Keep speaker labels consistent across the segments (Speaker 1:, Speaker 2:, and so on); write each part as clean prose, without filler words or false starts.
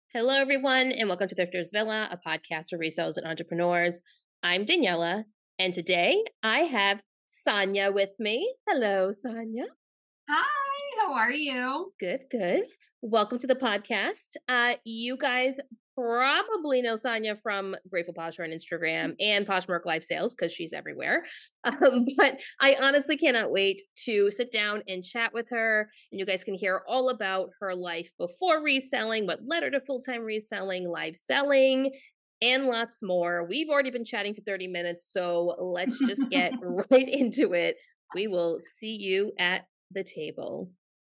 Speaker 1: Hello, everyone, and welcome to Thrifters Villa, a podcast for resellers and entrepreneurs. I'm Daniela, and today I have Sonia with me. Hello, Sonia.
Speaker 2: Hi, how are you?
Speaker 1: Good, good. Welcome to the podcast. You guys probably know Sonia from Grateful Posher on Instagram and Poshmark Live Sales because she's everywhere. But I honestly cannot wait to sit down and chat with her. And you guys can hear all about her life before reselling, what led her to full-time reselling, live selling, and lots more. We've already been chatting for 30 minutes, so let's just get right into it. We will see you at the table.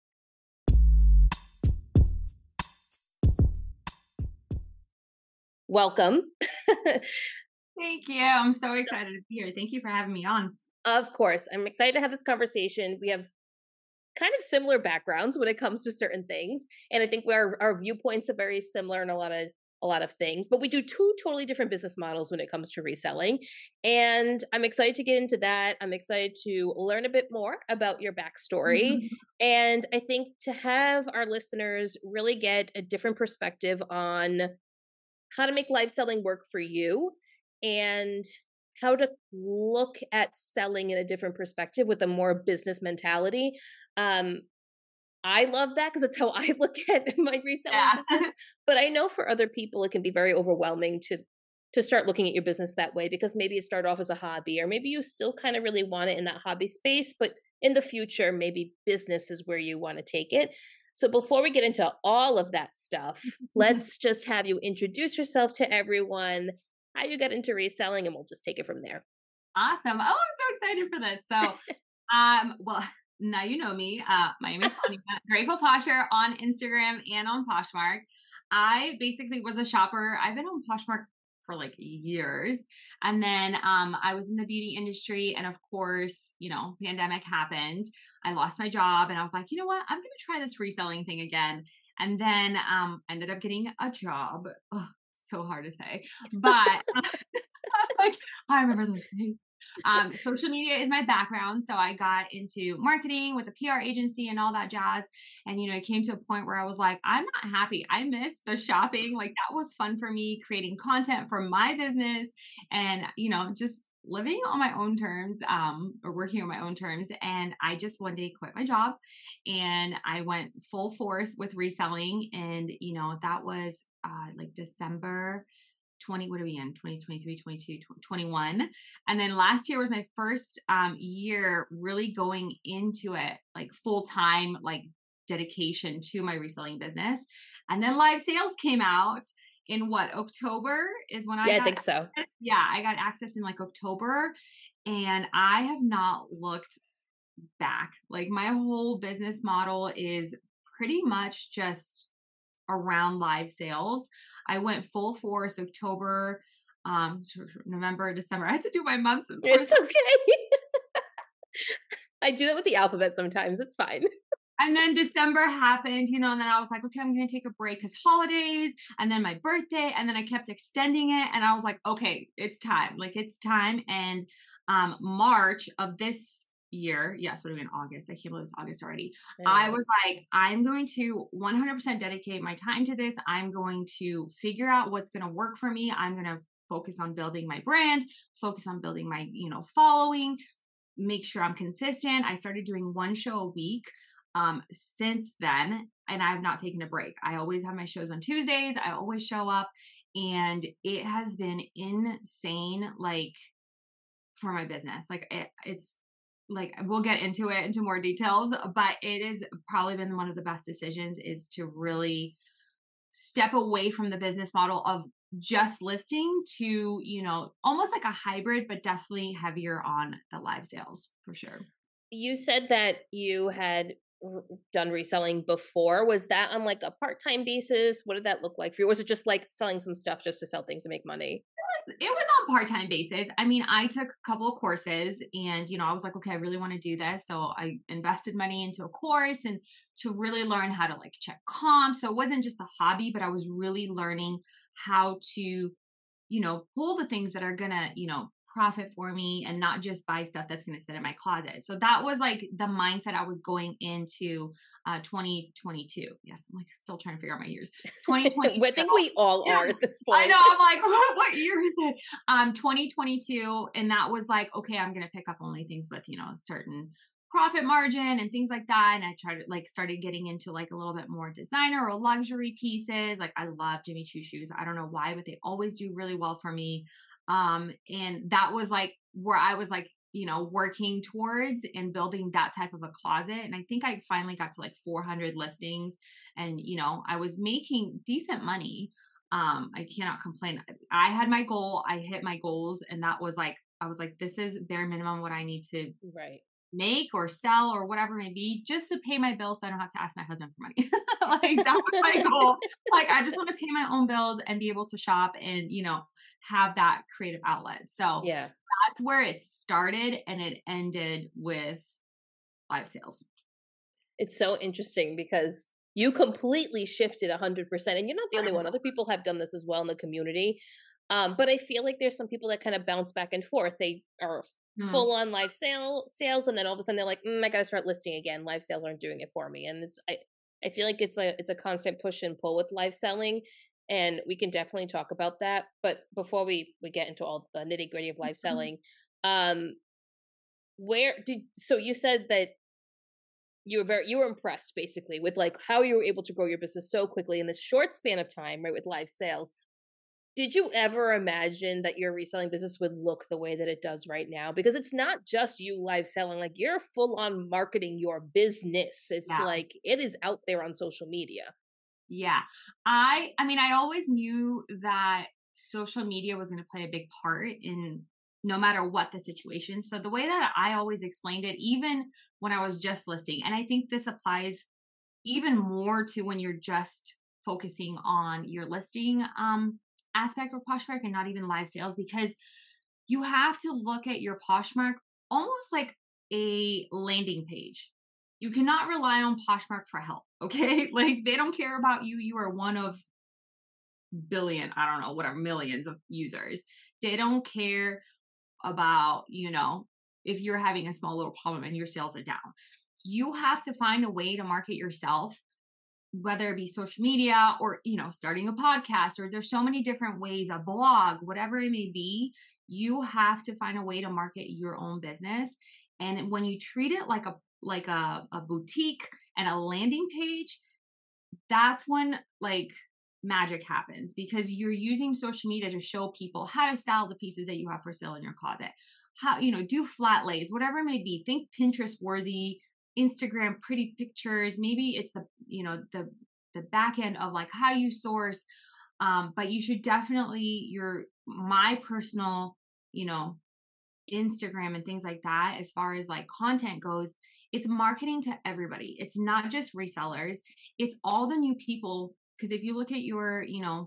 Speaker 1: Welcome.
Speaker 2: Thank you. I'm so excited to be here. Thank you for having me on.
Speaker 1: Of course, I'm excited to have this conversation. We have kind of similar backgrounds when it comes to certain things, and I think our viewpoints are very similar in a lot of things, but we do two totally different business models when it comes to reselling. And I'm excited to get into that. I'm excited to learn a bit more about your backstory. And I think to have our listeners really get a different perspective on how to make live selling work for you and how to look at selling in a different perspective with a more business mentality. Um, I love that because that's how I look at my reselling
Speaker 2: Yeah.
Speaker 1: business. But I know for other people, it can be very overwhelming to start looking at your business that way because maybe it started off as a hobby, or maybe you still kind of really want it in that hobby space, but in the future, maybe business is where you want to take it. So before we get into all of that stuff, let's just have you introduce yourself to everyone, how you got into reselling, and we'll just take it from there.
Speaker 2: Awesome. Oh, I'm so excited for this. So, well, now you know me. My name is Sonia, Grateful Posher on Instagram and on Poshmark. I basically was a shopper. I've been on Poshmark for like years. And then I was in the beauty industry. And of course, pandemic happened. I lost my job and I was like, you know what? I'm going to try this reselling thing again. And then ended up getting a job. Oh, so hard to say, but like I remember those days. Social media is my background. So I got into marketing with a PR agency and all that jazz. And, it came to a point where I was like, I'm not happy. I miss the shopping. Like that was fun for me, creating content for my business and, just living on my own terms, or working on my own terms. And I just one day quit my job and I went full force with reselling. And, that was like December 20, what are we in? 2023, 22, 21. And then last year was my first year really going into it like full time, like dedication to my reselling business. And then live sales came out in October is when
Speaker 1: Yeah, I
Speaker 2: got
Speaker 1: think so.
Speaker 2: access. Yeah, I got access in like October and I have not looked back. Like my whole business model is pretty much just around live sales. I went full force October, November, December. I had to do my months.
Speaker 1: It's okay. I do that with the alphabet sometimes. It's fine.
Speaker 2: And then December happened, and then I was like, okay, I'm going to take a break because holidays and then my birthday. And then I kept extending it. And I was like, okay, it's time. Like it's time. And March of this year, yes, what are we in August? I can't believe it's August already. I was like, I'm going to 100% dedicate my time to this. I'm going to figure out what's going to work for me. I'm going to focus on building my brand, focus on building my, following, make sure I'm consistent. I started doing one show a week since then, and I've not taken a break. I always have my shows on Tuesdays. I always show up, and it has been insane, like for my business. Like it's like we'll get into more details, but it has probably been one of the best decisions is to really step away from the business model of just listing to, almost like a hybrid, but definitely heavier on the live sales for sure.
Speaker 1: You said that you had done reselling before. Was that on like a part-time basis? What did that look like for you? Or was it just like selling some stuff just to sell things and make money?
Speaker 2: It was on part-time basis. I mean, I took a couple of courses and, I was like, okay, I really want to do this. So I invested money into a course and to really learn how to like check comps. So it wasn't just a hobby, but I was really learning how to, pull the things that are gonna, profit for me and not just buy stuff that's going to sit in my closet. So that was like the mindset I was going into 2022. Yes, I'm like still trying to figure out my years. 2022.
Speaker 1: I think we all are at this point.
Speaker 2: I know. I'm like, what year is it? 2022. And that was like, okay, I'm going to pick up only things with, you know, a certain profit margin and things like that. And I tried to like started getting into like a little bit more designer or luxury pieces. Like I love Jimmy Choo shoes. I don't know why, but they always do really well for me. And that was like where I was like, you know, working towards and building that type of a closet. And I think I finally got to like 400 listings and, you know, I was making decent money. I cannot complain. I had my goal. I hit my goals. And that was like, I was like, this is bare minimum what I need to make or sell or whatever it may be, just to pay my bills so I don't have to ask my husband for money. Like that was my goal. Like I just want to pay my own bills and be able to shop and, you know, have that creative outlet. So
Speaker 1: yeah,
Speaker 2: that's where it started and it ended with live sales. It's
Speaker 1: so interesting because you completely shifted 100%, and you're not the only one. Other people have done this as well in the community. But I feel like there's some people that kind of bounce back and forth. They are full on live sales, and then all of a sudden they're like, I gotta start listing again. Live sales aren't doing it for me, and I feel like it's a constant push and pull with live selling, and we can definitely talk about that. But before we get into all the nitty gritty of live selling, so you said that you were impressed basically with like how you were able to grow your business so quickly in this short span of time, right? With live sales. Did you ever imagine that your reselling business would look the way that it does right now? Because it's not just you live selling, like you're full on marketing your business. It's like it is out there on social media.
Speaker 2: Yeah. I mean, I always knew that social media was going to play a big part in no matter what the situation. So the way that I always explained it, even when I was just listing, and I think this applies even more to when you're just focusing on your listing, aspect of Poshmark and not even live sales, because you have to look at your Poshmark almost like a landing page. You cannot rely on Poshmark for help. Okay. Like they don't care about you. You are one of billion, I don't know, whatever, millions of users. They don't care about, you know, if you're having a small little problem and your sales are down. You have to find a way to market yourself, whether it be social media or, you know, starting a podcast, or there's so many different ways, a blog, whatever it may be. You have to find a way to market your own business. And when you treat it like a boutique and a landing page, that's when like magic happens, because you're using social media to show people how to style the pieces that you have for sale in your closet, how, you know, do flat lays, whatever it may be. Think Pinterest worthy, Instagram pretty pictures. Maybe it's the, you know, the back end of like how you source. But you should definitely my personal, you know, Instagram and things like that, as far as like content goes, it's marketing to everybody. It's not just resellers. It's all the new people. Because if you look at your, you know,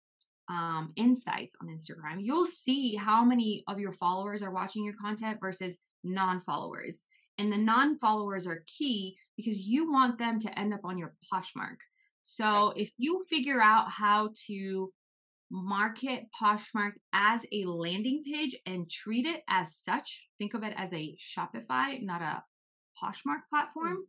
Speaker 2: insights on Instagram, you'll see how many of your followers are watching your content versus non-followers. And the non-followers are key because you want them to end up on your Poshmark. So if you figure out how to market Poshmark as a landing page and treat it as such, think of it as a Shopify, not a Poshmark platform,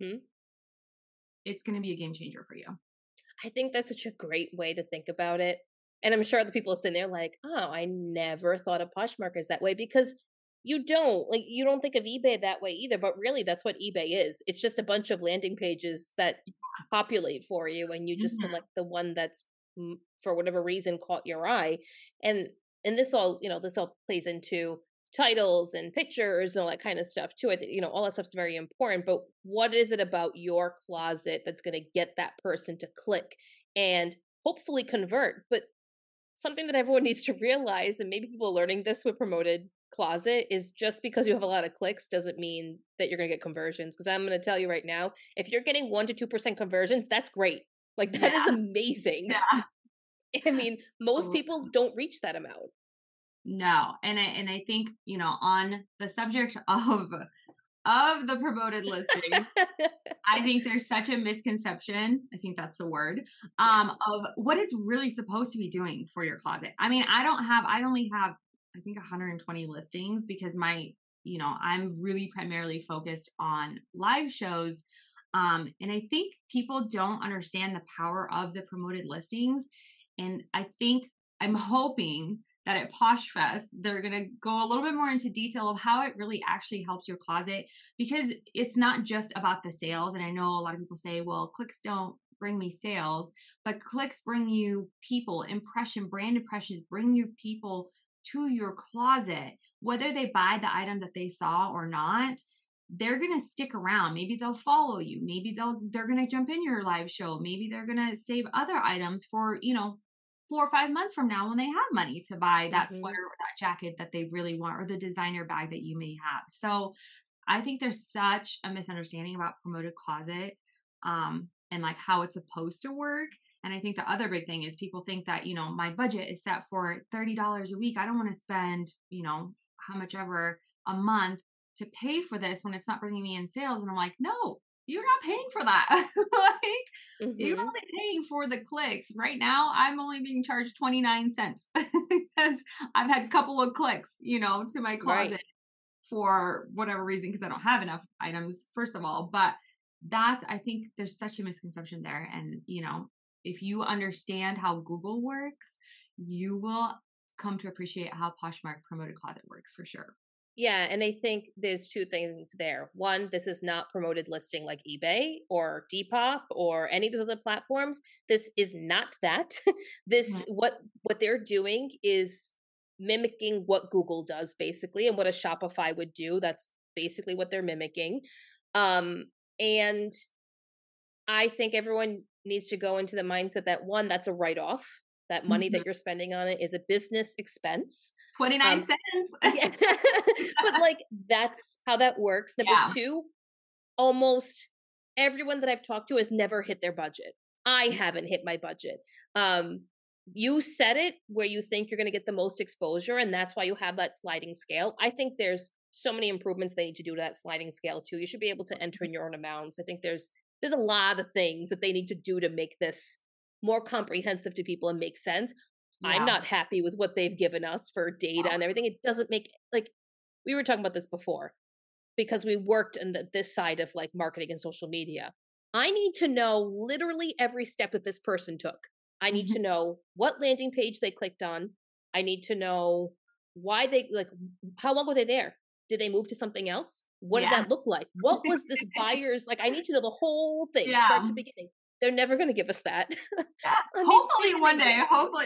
Speaker 2: it's going to be a game changer for you.
Speaker 1: I think that's such a great way to think about it. And I'm sure other people are sitting there like, oh, I never thought of Poshmark as that way, because you don't think of eBay that way either, but really that's what eBay is. It's just a bunch of landing pages that populate for you, and you just select the one that's for whatever reason caught your eye. And this all, you know, this all plays into titles and pictures and all that kind of stuff too. I think, you know, all that stuff's very important, but what is it about your closet that's going to get that person to click and hopefully convert? But something that everyone needs to realize, and maybe people are learning this with Promoted Closet, is just because you have a lot of clicks doesn't mean that you're going to get conversions. Because I'm going to tell you right now, if you're getting 1% to 2% conversions, that's great. Like that is amazing. Yeah. I mean, most people don't reach that amount.
Speaker 2: No. And I think, you know, on the subject of the promoted listing, I think there's such a misconception, I think that's the word, of what it's really supposed to be doing for your closet. I mean, I only have I think 120 listings because I'm really primarily focused on live shows. And I think people don't understand the power of the promoted listings. And I'm hoping that at Posh Fest, they're going to go a little bit more into detail of how it really actually helps your closet, because it's not just about the sales. And I know a lot of people say, well, clicks don't bring me sales, but clicks bring you people, brand impressions, bring you people to your closet, whether they buy the item that they saw or not. They're going to stick around. Maybe they'll follow you. Maybe they're going to jump in your live show. Maybe they're going to save other items for, 4 or 5 months from now when they have money to buy that sweater or that jacket that they really want, or the designer bag that you may have. So I think there's such a misunderstanding about promoted closet, and like how it's supposed to work. And I think the other big thing is people think that, my budget is set for $30 a week. I don't want to spend, how much ever a month to pay for this when it's not bringing me in sales. And I'm like, no, you're not paying for that. Like, you're only paying for the clicks. Right now, I'm only being charged 29 cents because I've had a couple of clicks, to my closet for whatever reason, because I don't have enough items, first of all. But I think there's such a misconception there. And, if you understand how Google works, you will come to appreciate how Poshmark Promoted Closet works for sure.
Speaker 1: Yeah, and I think there's two things there. One, this is not promoted listing like eBay or Depop or any of those other platforms. This is not that. What they're doing is mimicking what Google does basically, and what a Shopify would do. That's basically what they're mimicking. And I think everyone needs to go into the mindset that, one, that's a write-off. That money that you're spending on it is a business expense.
Speaker 2: 29 cents.
Speaker 1: Yeah. But like, that's how that works. Number two, almost everyone that I've talked to has never hit their budget. I haven't hit my budget. You set it where you think you're going to get the most exposure, and that's why you have that sliding scale. I think there's so many improvements they need to do to that sliding scale too. You should be able to enter in your own amounts. I think there's a lot of things that they need to do to make this more comprehensive to people and make sense. Yeah. I'm not happy with what they've given us for data and everything. It doesn't make, like, we were talking about this before, because we worked in this side of like marketing and social media. I need to know literally every step that this person took. I need to know what landing page they clicked on. I need to know why how long were they there? Did they move to something else? What did that look like? What was this buyer's, I need to know the whole thing, start to beginning. They're never going to give us that.
Speaker 2: Yeah. Hopefully one day. Hopefully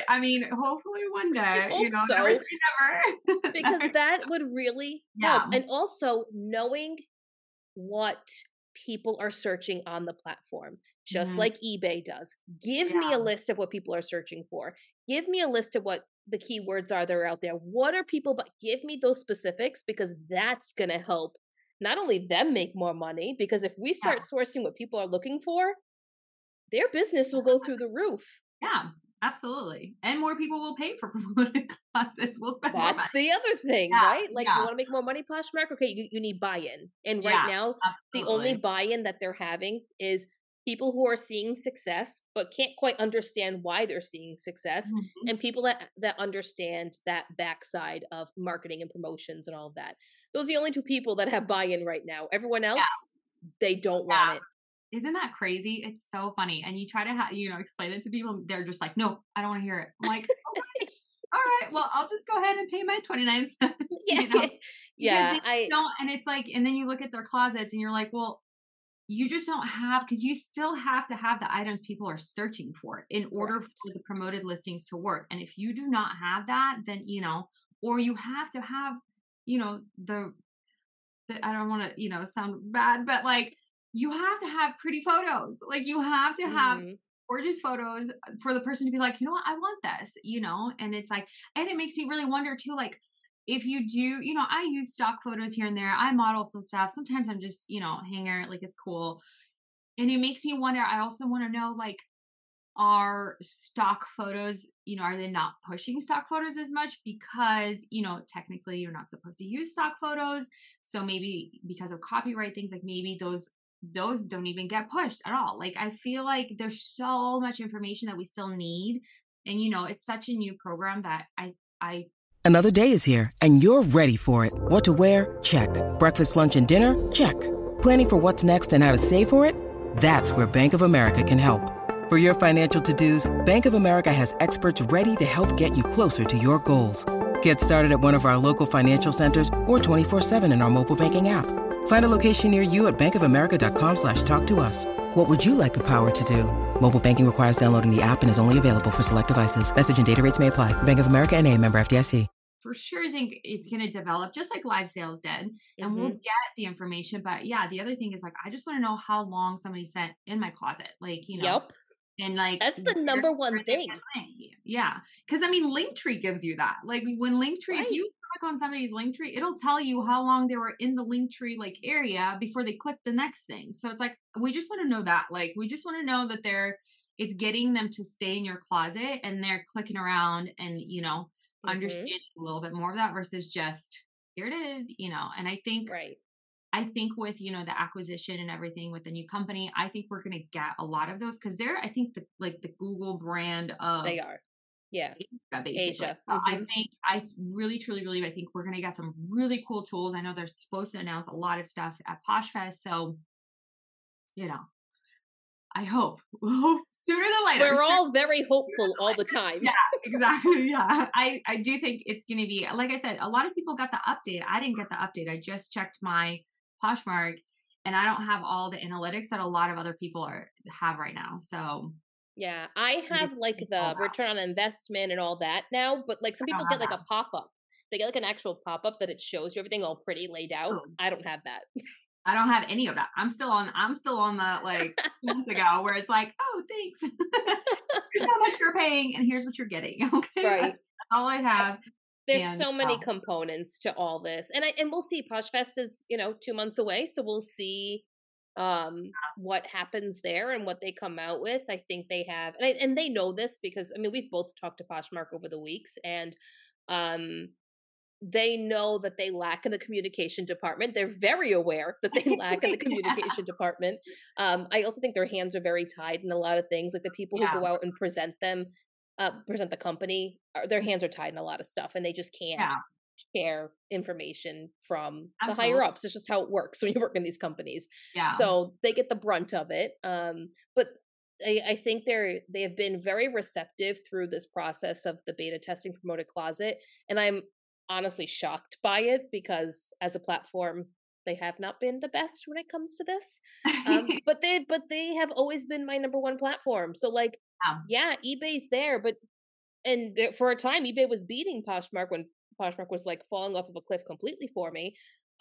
Speaker 2: one day.
Speaker 1: So. Never. Because that would really help. And also knowing what people are searching on the platform, just like eBay does. Give me a list of what people are searching for. Give me a list of what the keywords are that are out there. What are people, but give me those specifics, because that's going to help not only them make more money, because if we start sourcing what people are looking for, their business will go through the roof.
Speaker 2: Yeah, absolutely. And more people will pay for promoted closets. We'll spend more money.
Speaker 1: That's the other thing, right? Like, you want to make more money, Poshmark? Okay, you need buy-in. And right now, the only buy-in that they're having is people who are seeing success, but can't quite understand why they're seeing success, and people that understand that backside of marketing and promotions and all of that. Those are the only two people that have buy-in right now. Everyone else, they don't want it.
Speaker 2: Isn't that crazy? It's so funny. And you try to, explain it to people. They're just like, no, I don't want to hear it. I'm like, okay, all right, well, I'll just go ahead and pay my 29 cents.
Speaker 1: Yeah.
Speaker 2: And it's like, and then you look at their closets and you're like, well, you just don't have, because you still have to have the items people are searching for in order for the promoted listings to work. And if you do not have that, then, or you have to have, the I don't want to, sound bad, but like, you have to have pretty photos. Like, you have to have gorgeous photos for the person to be like, you know what, I want this, and it's like, and it makes me really wonder too, like, if you do, I use stock photos here and there. I model some stuff. Sometimes I'm just, hanger, like, it's cool. And it makes me wonder, I also want to know, like, are stock photos, are they not pushing stock photos as much because, technically you're not supposed to use stock photos. So maybe because of copyright things, like maybe those don't even get pushed at all. Like, I feel like there's so much information that we still need. And, it's such a new program that I
Speaker 3: Another day is here, and you're ready for it. What to wear? Check. Breakfast, lunch, and dinner? Check. Planning for what's next and how to save for it? That's where Bank of America can help. For your financial to-dos, Bank of America has experts ready to help get you closer to your goals. Get started at one of our local financial centers or 24/7 in our mobile banking app. Find a location near you at bankofamerica.com/talktous. What would you like the power to do? Mobile banking requires downloading the app and is only available for select devices. Message and data rates may apply. Bank of America NA, member FDIC.
Speaker 2: For sure think it's going to develop just like live sales did, and we'll
Speaker 1: Mm-hmm.
Speaker 2: get the information. But yeah, the other thing is like, I just want to know how long somebody spent in my closet, like,
Speaker 1: Yep.
Speaker 2: and like
Speaker 1: That's the number one
Speaker 2: they
Speaker 1: thing.
Speaker 2: can link. Yeah. Cause I mean, Linktree gives you that. Like when Linktree,
Speaker 1: Right.
Speaker 2: if you click on somebody's Linktree, it'll tell you how long they were in the Linktree like area before they click the next thing. So it's like, we just want to know that. Like, we just want to know that it's getting them to stay in your closet and they're clicking around and,
Speaker 1: Mm-hmm.
Speaker 2: understanding a little bit more of that versus just here it is, and
Speaker 1: Right.
Speaker 2: I think with, the acquisition and everything with the new company, I think we're going to get a lot of those because they're, I think the Google brand of
Speaker 1: They are. Yeah.
Speaker 2: Asia, basically.
Speaker 1: Asia.
Speaker 2: So I
Speaker 1: Mhm.
Speaker 2: think, I really, truly believe, I think we're going to get some really cool tools. I know they're supposed to announce a lot of stuff at PoshFest. So, I hope sooner than later.
Speaker 1: We're all very hopeful all the time.
Speaker 2: Yeah, exactly. Yeah. I do think it's going to be, like I said, a lot of people got the update. I didn't get the update. I just checked my Poshmark and I don't have all the analytics that a lot of other people have right now. So
Speaker 1: Yeah, I have like the return on investment and all that now, but like some people get like a pop-up. They get like an actual pop-up that it shows you everything all pretty laid out.
Speaker 2: Oh.
Speaker 1: I don't have that.
Speaker 2: I don't have any of that. I'm still on the like months ago where it's like, oh, thanks. Here's how much you're paying and here's what you're getting. Okay.
Speaker 1: Right.
Speaker 2: That's all I have.
Speaker 1: There's so many components to all this. And we'll see. PoshFest is, 2 months away, so we'll see what happens there and what they come out with. I think they have and they know this because we've both talked to Poshmark over the weeks, and they know that they lack in the communication department. They're very aware that they lack in the communication department. I also think their hands are very tied in a lot of things. Like the people who go out and present the company, their hands are tied in a lot of stuff, and they just can't share information from the higher ups. It's just how it works when you work in these companies.
Speaker 2: Yeah.
Speaker 1: So they get the brunt of it. But I think they have been very receptive through this process of the beta testing Promoted Closet, and I'm honestly shocked by it because as a platform they have not been the best when it comes to this. But they have always been my number one platform. So like eBay's there, but for a time eBay was beating Poshmark when Poshmark was like falling off of a cliff completely for me.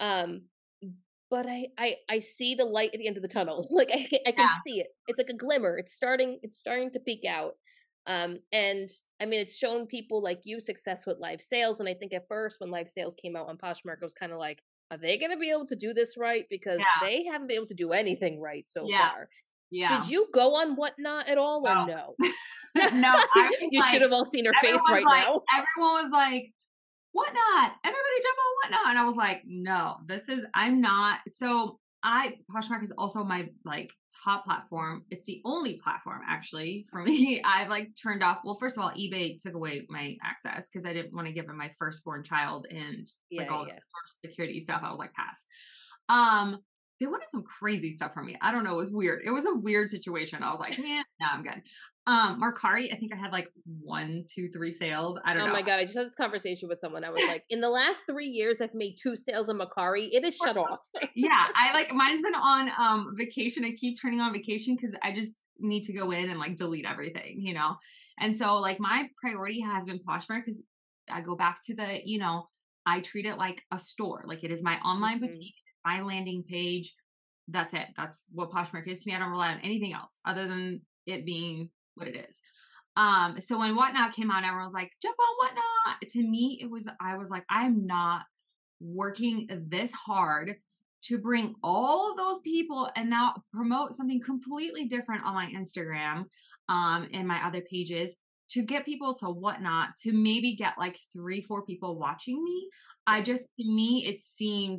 Speaker 1: But I see the light at the end of the tunnel. Like I can see it. It's like a glimmer. It's starting to peek out. And it's shown people like you success with live sales. And I think at first when live sales came out on Poshmark, it was kind of like, are they going to be able to do this right? Because they haven't been able to do anything right so far. Yeah. Did you go on Whatnot at all or no?
Speaker 2: No,
Speaker 1: you should have all seen her face right now.
Speaker 2: Everyone was like, Whatnot, everybody jump on Whatnot. And I was like, no, I'm not. So Poshmark is also my like top platform. It's the only platform actually for me. I've like turned off. Well, first of all, eBay took away my access because I didn't want to give him my firstborn child and all the social security stuff. I was like, pass. They wanted some crazy stuff from me. I don't know. It was weird. It was a weird situation. I was like, man, no, I'm good. Mercari, I think I had like 1, 2, 3 sales. I don't know.
Speaker 1: Oh my God. I just had this conversation with someone. I was like, in the last 3 years, I've made 2 sales on Mercari. It is shut off.
Speaker 2: Yeah. Mine's been on vacation. I keep turning on vacation because I just need to go in and like delete everything, And so like my priority has been Poshmark because I go back to I treat it like a store. Like it is my online boutique, my landing page. That's it. That's what Poshmark is to me. I don't rely on anything else other than it being what it is. So when Whatnot came out, everyone was like, jump on Whatnot. To me, I was like, I'm not working this hard to bring all of those people and now promote something completely different on my Instagram, and my other pages to get people to Whatnot to maybe get like 3, 4 people watching me. To me, it seemed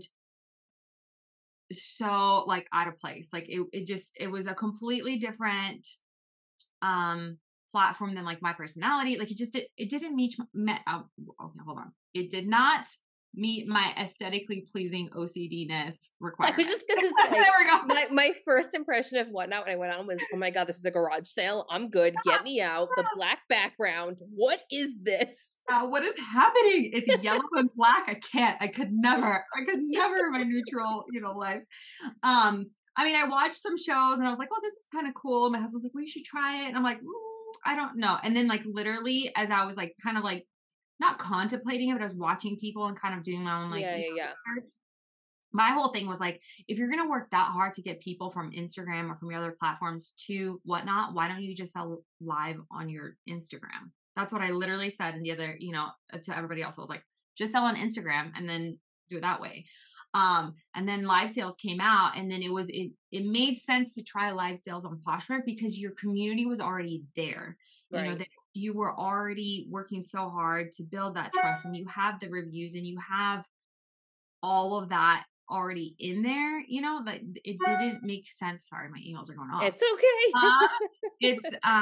Speaker 2: so like out of place. Like it was a completely different platform than like my personality. Like it didn't meet, okay, hold on. It did not meet my aesthetically pleasing OCD-ness
Speaker 1: I
Speaker 2: requirement.
Speaker 1: was just gonna say,
Speaker 2: There we go.
Speaker 1: my first impression of Whatnot when I went on was, oh my god, this is a garage sale. I'm good. Get me out. The black background. What is this?
Speaker 2: What is happening? It's yellow and black. I could never in my neutral, life. I mean, I watched some shows and I was like, oh, this is kind of cool. My husband was like, well, you should try it. And I'm like, I don't know. And then like literally as I was like kind of like not contemplating it, but I was watching people and kind of doing my own like research. My whole thing was like, if you're going to work that hard to get people from Instagram or from your other platforms to Whatnot, why don't you just sell live on your Instagram? That's what I literally said. And the other, to everybody else, I was like, just sell on Instagram and then do it that way. And then live sales came out, and then it made sense to try live sales on Poshmark because your community was already there.
Speaker 1: Right.
Speaker 2: That you were already working so hard to build that trust, and you have the reviews and you have all of that already in there, that it didn't make sense. Sorry, my emails are going off.
Speaker 1: It's okay.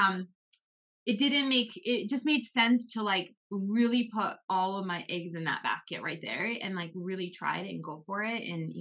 Speaker 2: It just made sense to like really put all of my eggs in that basket right there and like really try it and go for it. And,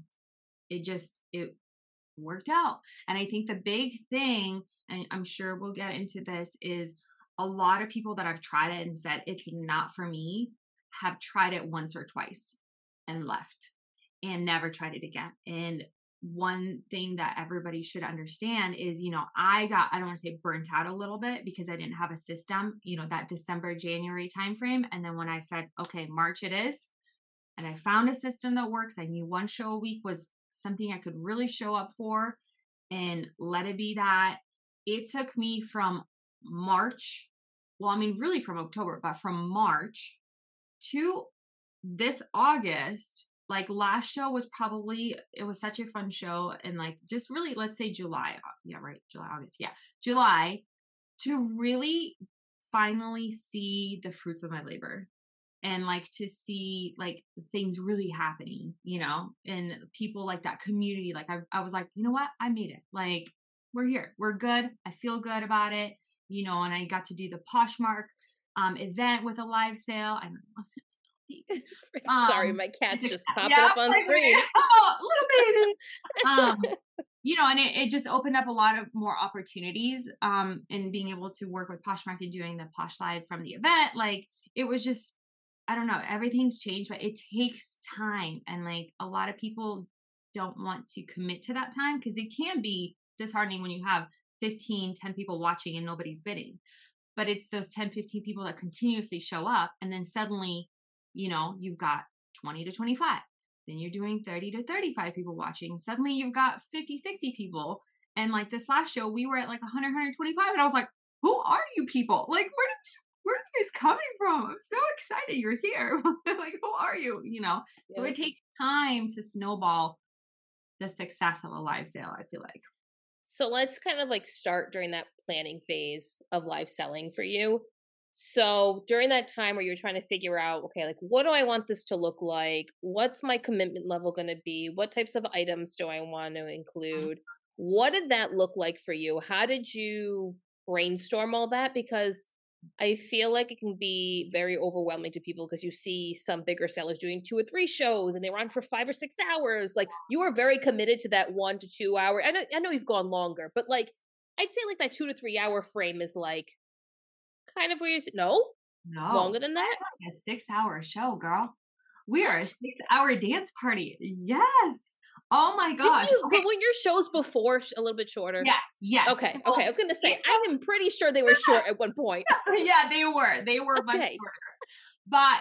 Speaker 2: it worked out. And I think the big thing, and I'm sure we'll get into this, is a lot of people that I've tried it and said it's not for me have tried it once or twice and left and never tried it again. And one thing that everybody should understand is, I don't want to say burnt out a little bit because I didn't have a system, that December, January timeframe. And then when I said, okay, March it is, and I found a system that works, I knew one show a week was something I could really show up for and let it be that. It took me from March, really from October, but from March to this August. Like last show was it was such a fun show. And like, just really, let's say July. Yeah, right. July, August. Yeah. July, to really finally see the fruits of my labor and like to see like things really happening, and people like that community. Like I was like, you know what? I made it. Like we're here. We're good. I feel good about it, and I got to do the Poshmark event with a live sale. I don't know.
Speaker 1: Sorry, my cat's just popping up on screen.
Speaker 2: Oh, little baby. And it just opened up a lot of more opportunities in being able to work with Poshmark and doing the Posh Live from the event. Like it was just, I don't know, everything's changed, but it takes time. And like a lot of people don't want to commit to that time because it can be disheartening when you have 10 people watching and nobody's bidding. But it's those 10, 15 people that continuously show up, and then suddenly you've got 20 to 25. Then you're doing 30 to 35 people watching. Suddenly you've got 50, 60 people. And like this last show, we were at like 100, 125. And I was like, who are you people? Like, where are you guys coming from? I'm so excited you're here. Like, who are you?
Speaker 1: Yeah.
Speaker 2: So it takes time to snowball the success of a live sale, I feel like.
Speaker 1: So let's kind of like start during that planning phase of live selling for you. So during that time where you're trying to figure out, okay, like what do I want this to look like? What's my commitment level going to be? What types of items do I want to include? What did that look like for you? How did you brainstorm all that? Because I feel like it can be very overwhelming to people because you see some bigger sellers doing 2 or 3 shows and they were on for 5 or 6 hours. Like you were very committed to that 1 to 2 hour. I know you've gone longer, but like I'd say like that 2 to 3 hour frame is like kind of where you no longer than that.
Speaker 2: A 6-hour show, girl. We are a 6-hour dance party. Yes. Oh my gosh.
Speaker 1: But were your shows before a little bit shorter?
Speaker 2: Yes.
Speaker 1: Okay. I was going to say, I am pretty sure they were short at one point.
Speaker 2: Yeah, they were. They were much shorter. But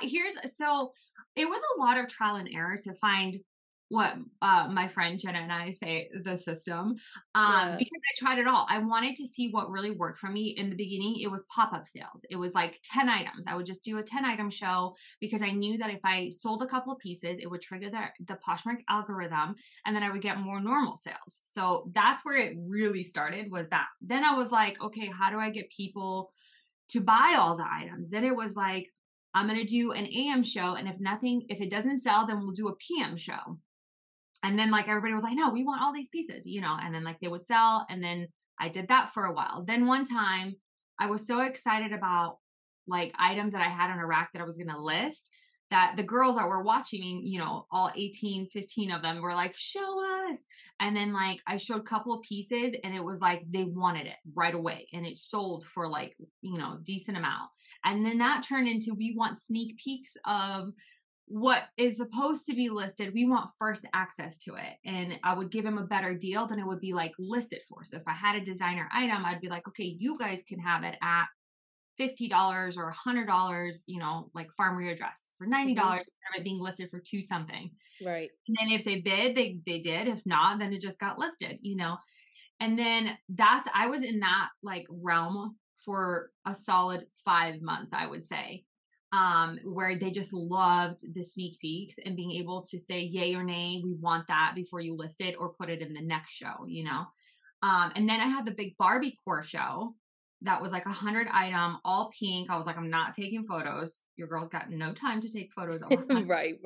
Speaker 2: it was a lot of trial and error to find what my friend Jenna and I say the system because I tried it all. I wanted to see what really worked for me. In the beginning, it was pop-up sales. It was like 10 items. I would just do a 10-item show because I knew that if I sold a couple of pieces, it would trigger the Poshmark algorithm and then I would get more normal sales. So that's where it really started, was that. Then I was like, okay, how do I get people to buy all the items? Then it was like, I'm going to do an AM show, and if it doesn't sell, then we'll do a PM show. And then like everybody was like, no, we want all these pieces, and then like they would sell. And then I did that for a while. Then one time I was so excited about like items that I had on a rack that I was going to list that the girls that were watching, you know, all 18, 15 of them were like, show us. And then like I showed a couple of pieces and it was like they wanted it right away and it sold for like, you know, decent amount. And then that turned into we want sneak peeks of what is supposed to be listed. We want first access to it. And I would give him a better deal than it would be like listed for. So if I had a designer item, I'd be like, okay, you guys can have it at $50 or $100, you know, like farm readdress for $90 instead of it being listed for $2 something.
Speaker 1: Right.
Speaker 2: And then if they bid, they did. If not, then it just got listed, you know. And then I was in that like realm for a solid 5 months, I would say, where they just loved the sneak peeks and being able to say yay or nay, we want that before you list it or put it in the next show, you know. And then I had the big Barbie core show that was like 100 item, all pink. I was like, I'm not taking photos. Your girl's got no time to take photos of 100
Speaker 1: Right.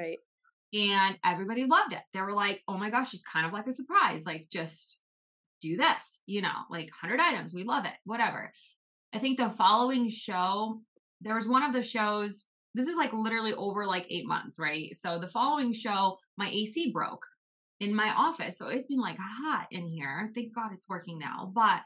Speaker 2: And everybody loved it. They were like, oh my gosh, it's kind of like a surprise. Like, just do this, you know, like 100 items. We love it, whatever. I think the following show, there was one of the shows, this is like literally over like 8 months, right? So the following show, my AC broke in my office. So it's been like hot in here. Thank God it's working now. But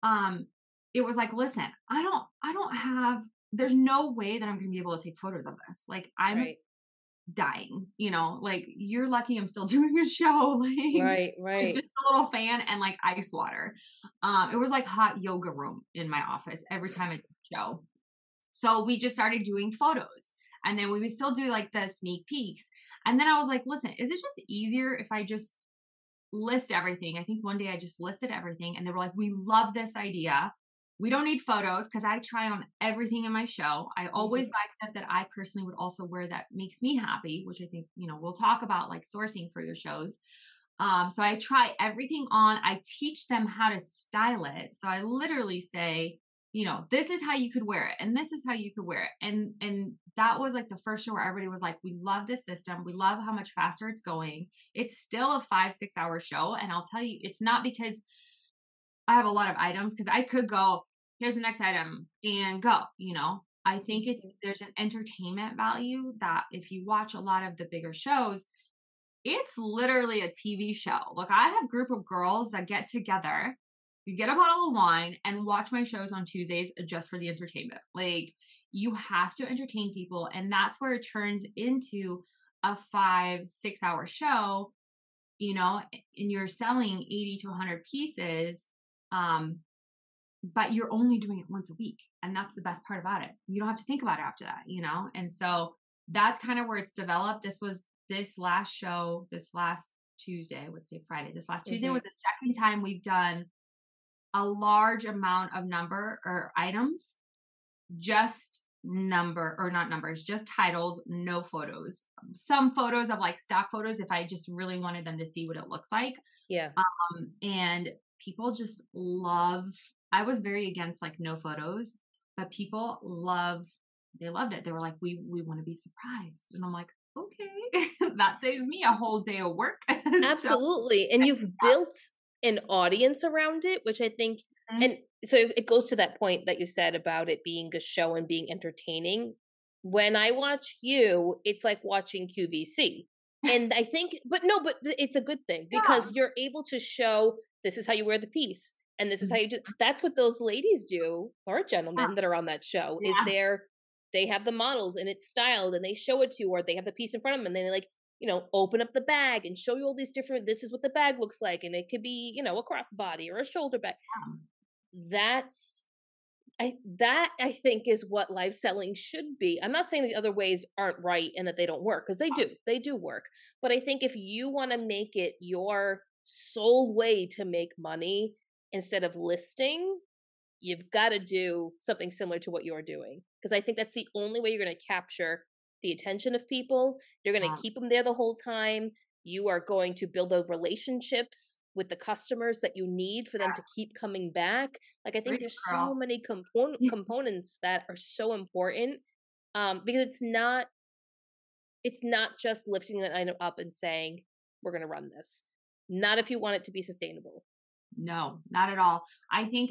Speaker 2: it was like, listen, I don't have, there's no way that I'm going to be able to take photos of this. Like I'm dying, you know, like you're lucky I'm still doing a show. Like,
Speaker 1: right.
Speaker 2: Just a little fan and like ice water. It was like hot yoga room in my office every time I did a show. So we just started doing photos and then we would still do like the sneak peeks. And then I was like, listen, is it just easier if I just list everything? I think one day I just listed everything and they were like, we love this idea. We don't need photos because I try on everything in my show. I always buy stuff that I personally would also wear that makes me happy, which I think, you know, we'll talk about like sourcing for your shows. So I try everything on. I teach them how to style it. So I literally say, you know, this is how you could wear it and this is how you could wear it. And that was like the first show where everybody was like, we love this system. We love how much faster it's going. It's still a 5-6 hour show. And I'll tell you, it's not because I have a lot of items, because I could go, here's the next item and go, you know. I think there's an entertainment value that if you watch a lot of the bigger shows, it's literally a TV show. Look, I have a group of girls that get together, you get a bottle of wine and watch my shows on Tuesdays just for the entertainment. Like, you have to entertain people. And that's where it turns into a 5-6 hour show, you know, and you're selling 80 to 100 pieces. But you're only doing it once a week. And that's the best part about it. You don't have to think about it after that, you know? And so that's kind of where it's developed. This last show, this last Tuesday, I would say Friday. This last Tuesday was the second time we've done a large amount of number or items, just not numbers, just titles, no photos. Some photos of like stock photos if I just really wanted them to see what it looks like.
Speaker 1: Yeah.
Speaker 2: And people just love, I was very against like no photos, but people they loved it. They were like, we want to be surprised. And I'm like, okay, that saves me a whole day of work.
Speaker 1: Absolutely. And you've built an audience around it, which I think, and so it goes to that point that you said about it being a show and being entertaining. When I watch you, it's like watching QVC. And I think, but it's a good thing because you're able to show this is how you wear the piece. And this is how you do. That's what those ladies do, or gentlemen that are on that show, is they have the models and it's styled and they show it to you, or they have the piece in front of them and they like, you know, open up the bag and show you all these different, this is what the bag looks like. And it could be, you know, a crossbody or a shoulder bag. That I think is what live selling should be. I'm not saying the other ways aren't right and that they don't work, because they do work. But I think if you want to make it your sole way to make money instead of listing, you've got to do something similar to what you're doing. Because I think that's the only way you're going to capture the attention of people. You're going to keep them there the whole time. You are going to build those relationships with the customers that you need for them to keep coming back. Like, I think there's so many components that are so important, because it's not just lifting an item up and saying, we're going to run this. Not if you want it to be sustainable.
Speaker 2: No, not at all. I think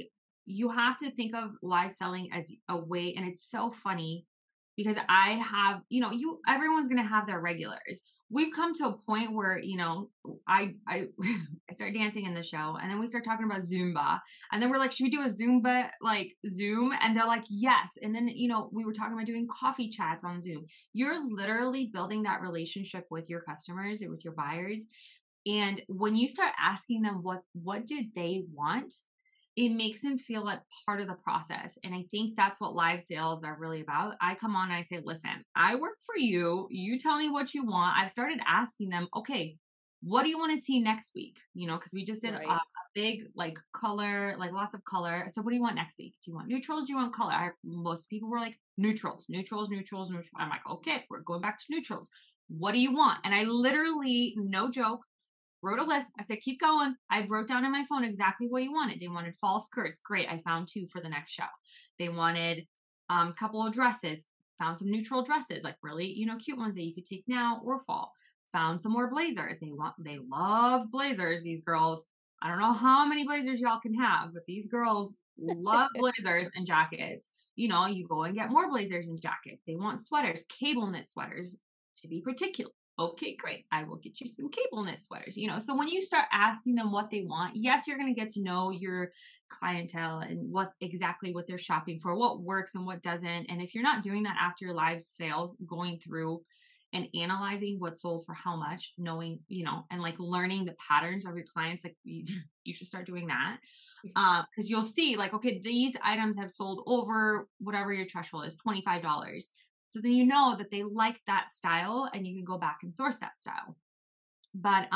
Speaker 2: you have to think of live selling as a way, and it's so funny because I have, everyone's going to have their regulars. We've come to a point where, I I start dancing in the show, and then we start talking about Zumba, and then we're like, should we do a Zumba, like Zoom? And they're like, yes. And then, we were talking about doing coffee chats on Zoom. You're literally building that relationship with your customers or with your buyers. And when you start asking them what do they want, it makes them feel like part of the process. And I think that's what live sales are really about. I come on and I say, listen, I work for you. You tell me what you want. I've started asking them, okay, what do you want to see next week? Because we just did a big like color, like lots of color. So what do you want next week? Do you want neutrals? Do you want color? Most people were like neutrals. I'm like, okay, we're going back to neutrals. What do you want? And I literally, no joke, wrote a list. I said, keep going. I wrote down on my phone exactly what you wanted. They wanted fall skirts. Great. I found 2 for the next show. They wanted a couple of dresses. Found some neutral dresses, like really, cute ones that you could take now or fall. Found some more blazers. They love blazers, these girls. I don't know how many blazers y'all can have, but these girls love blazers and jackets. You go and get more blazers and jackets. They want sweaters, cable knit sweaters to be particular. Okay, great. I will get you some cable knit sweaters. So when you start asking them what they want, yes, you're going to get to know your clientele and what they're shopping for, what works and what doesn't. And if you're not doing that after your live sales, going through and analyzing what sold for how much, knowing, and like learning the patterns of your clients, like you should start doing that. Because you'll see like, okay, these items have sold over whatever your threshold is, $25. So then that they like that style and you can go back and source that style. But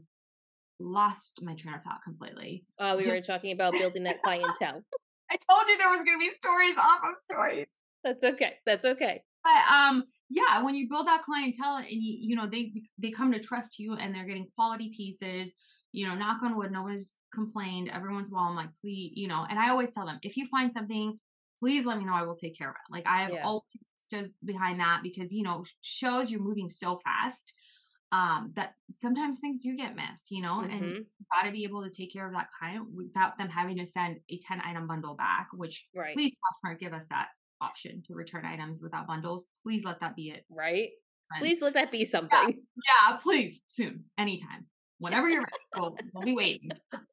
Speaker 2: lost my train of thought completely.
Speaker 1: We were talking about building that clientele.
Speaker 2: I told you there was going to be stories off of stories.
Speaker 1: That's okay.
Speaker 2: But yeah, when you build that clientele and they come to trust you and they're getting quality pieces, knock on wood, no one's complained. Every once in a while I'm like, please, and I always tell them, if you find something, please let me know. I will take care of it. Like I have always stood behind that because, shows you're moving so fast that sometimes things do get missed, and you got to be able to take care of that client without them having to send a 10 item bundle back, which please Poshmark give us that option to return items without bundles. Please let that be it.
Speaker 1: Right. Please let that be something.
Speaker 2: Yeah, please. Soon. Anytime. Whenever you're ready, we'll be waiting.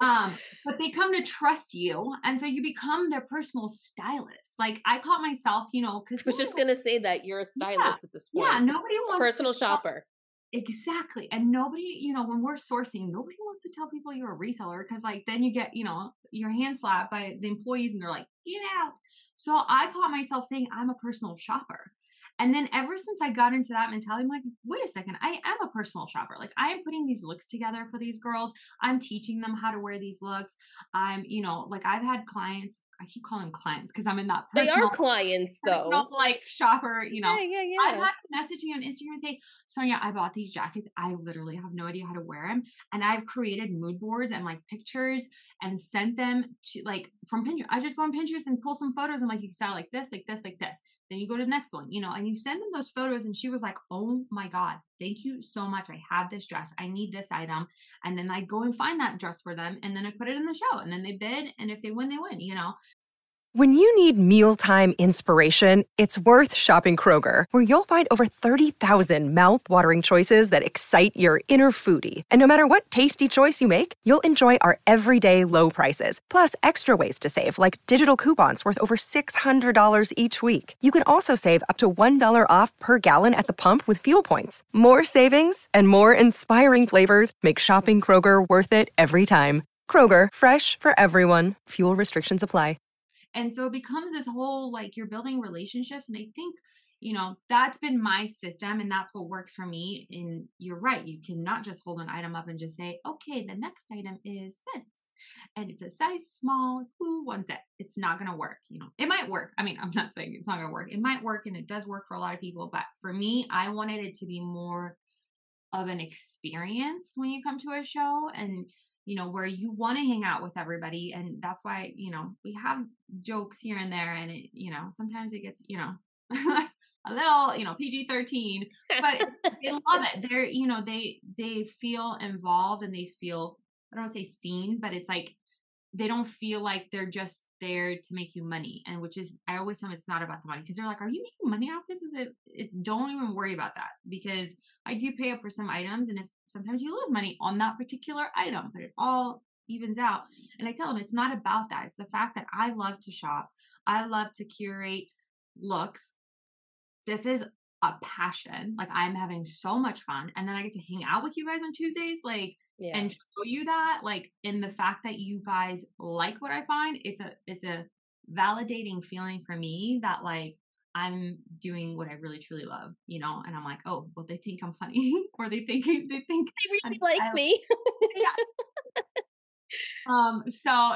Speaker 2: But they come to trust you. And so you become their personal stylist. Like I caught myself, because
Speaker 1: I was just going to say that you're a stylist at this point.
Speaker 2: Yeah. Nobody wants
Speaker 1: personal shopper.
Speaker 2: Exactly. And nobody, when we're sourcing, nobody wants to tell people you're a reseller because like then you get, your hand slapped by the employees and they're like, get out. So I caught myself saying I'm a personal shopper. And then ever since I got into that mentality, I'm like, wait a second, I am a personal shopper. Like I am putting these looks together for these girls. I'm teaching them how to wear these looks. I'm, like I've had clients, I keep calling them clients because I'm in that personal.
Speaker 1: They are clients though.
Speaker 2: Like shopper,
Speaker 1: Yeah.
Speaker 2: I've had to message me on Instagram and say, Sonia, I bought these jackets. I literally have no idea how to wear them. And I've created mood boards and like pictures and sent them to like from Pinterest. I just go on Pinterest and pull some photos. I'm like, you can style like this, like this, like this. Then you go to the next one, and you send them those photos. And she was like, oh my God, thank you so much. I have this dress. I need this item. And then I go and find that dress for them. And then I put it in the show and then they bid. And if they win, they win,
Speaker 4: When you need mealtime inspiration, it's worth shopping Kroger, where you'll find over 30,000 mouth-watering choices that excite your inner foodie. And no matter what tasty choice you make, you'll enjoy our everyday low prices, plus extra ways to save, like digital coupons worth over $600 each week. You can also save up to $1 off per gallon at the pump with fuel points. More savings and more inspiring flavors make shopping Kroger worth it every time. Kroger, fresh for everyone. Fuel restrictions apply.
Speaker 2: And so it becomes this whole, like, you're building relationships. And I think, that's been my system and that's what works for me. And you're right. You cannot just hold an item up and just say, okay, the next item is this. And it's a size small. Who wants it? It's not going to work. It might work. I mean, I'm not saying it's not going to work. It might work and it does work for a lot of people. But for me, I wanted it to be more of an experience when you come to a show and where you want to hang out with everybody. And that's why, we have jokes here and there and it, sometimes it gets, a little, PG-13, but they love it. They're, they feel involved and they feel, I don't want to say seen, but it's like they don't feel like they're just there to make you money. And which is, I always tell them it's not about the money, because they're like, are you making money off this? Is it, don't even worry about that, because I do pay up for some items. And if sometimes you lose money on that particular item, but it all evens out. And I tell them it's not about that. It's the fact that I love to shop. I love to curate looks. This is a passion. Like, I'm having so much fun. And then I get to hang out with you guys on Tuesdays, like, and show you that, like, in the fact that you guys like what I find, it's a validating feeling for me that, like, I'm doing what I really truly love, you know. And I'm like, oh, well, they think I'm funny, or they think
Speaker 1: they really like me.
Speaker 2: So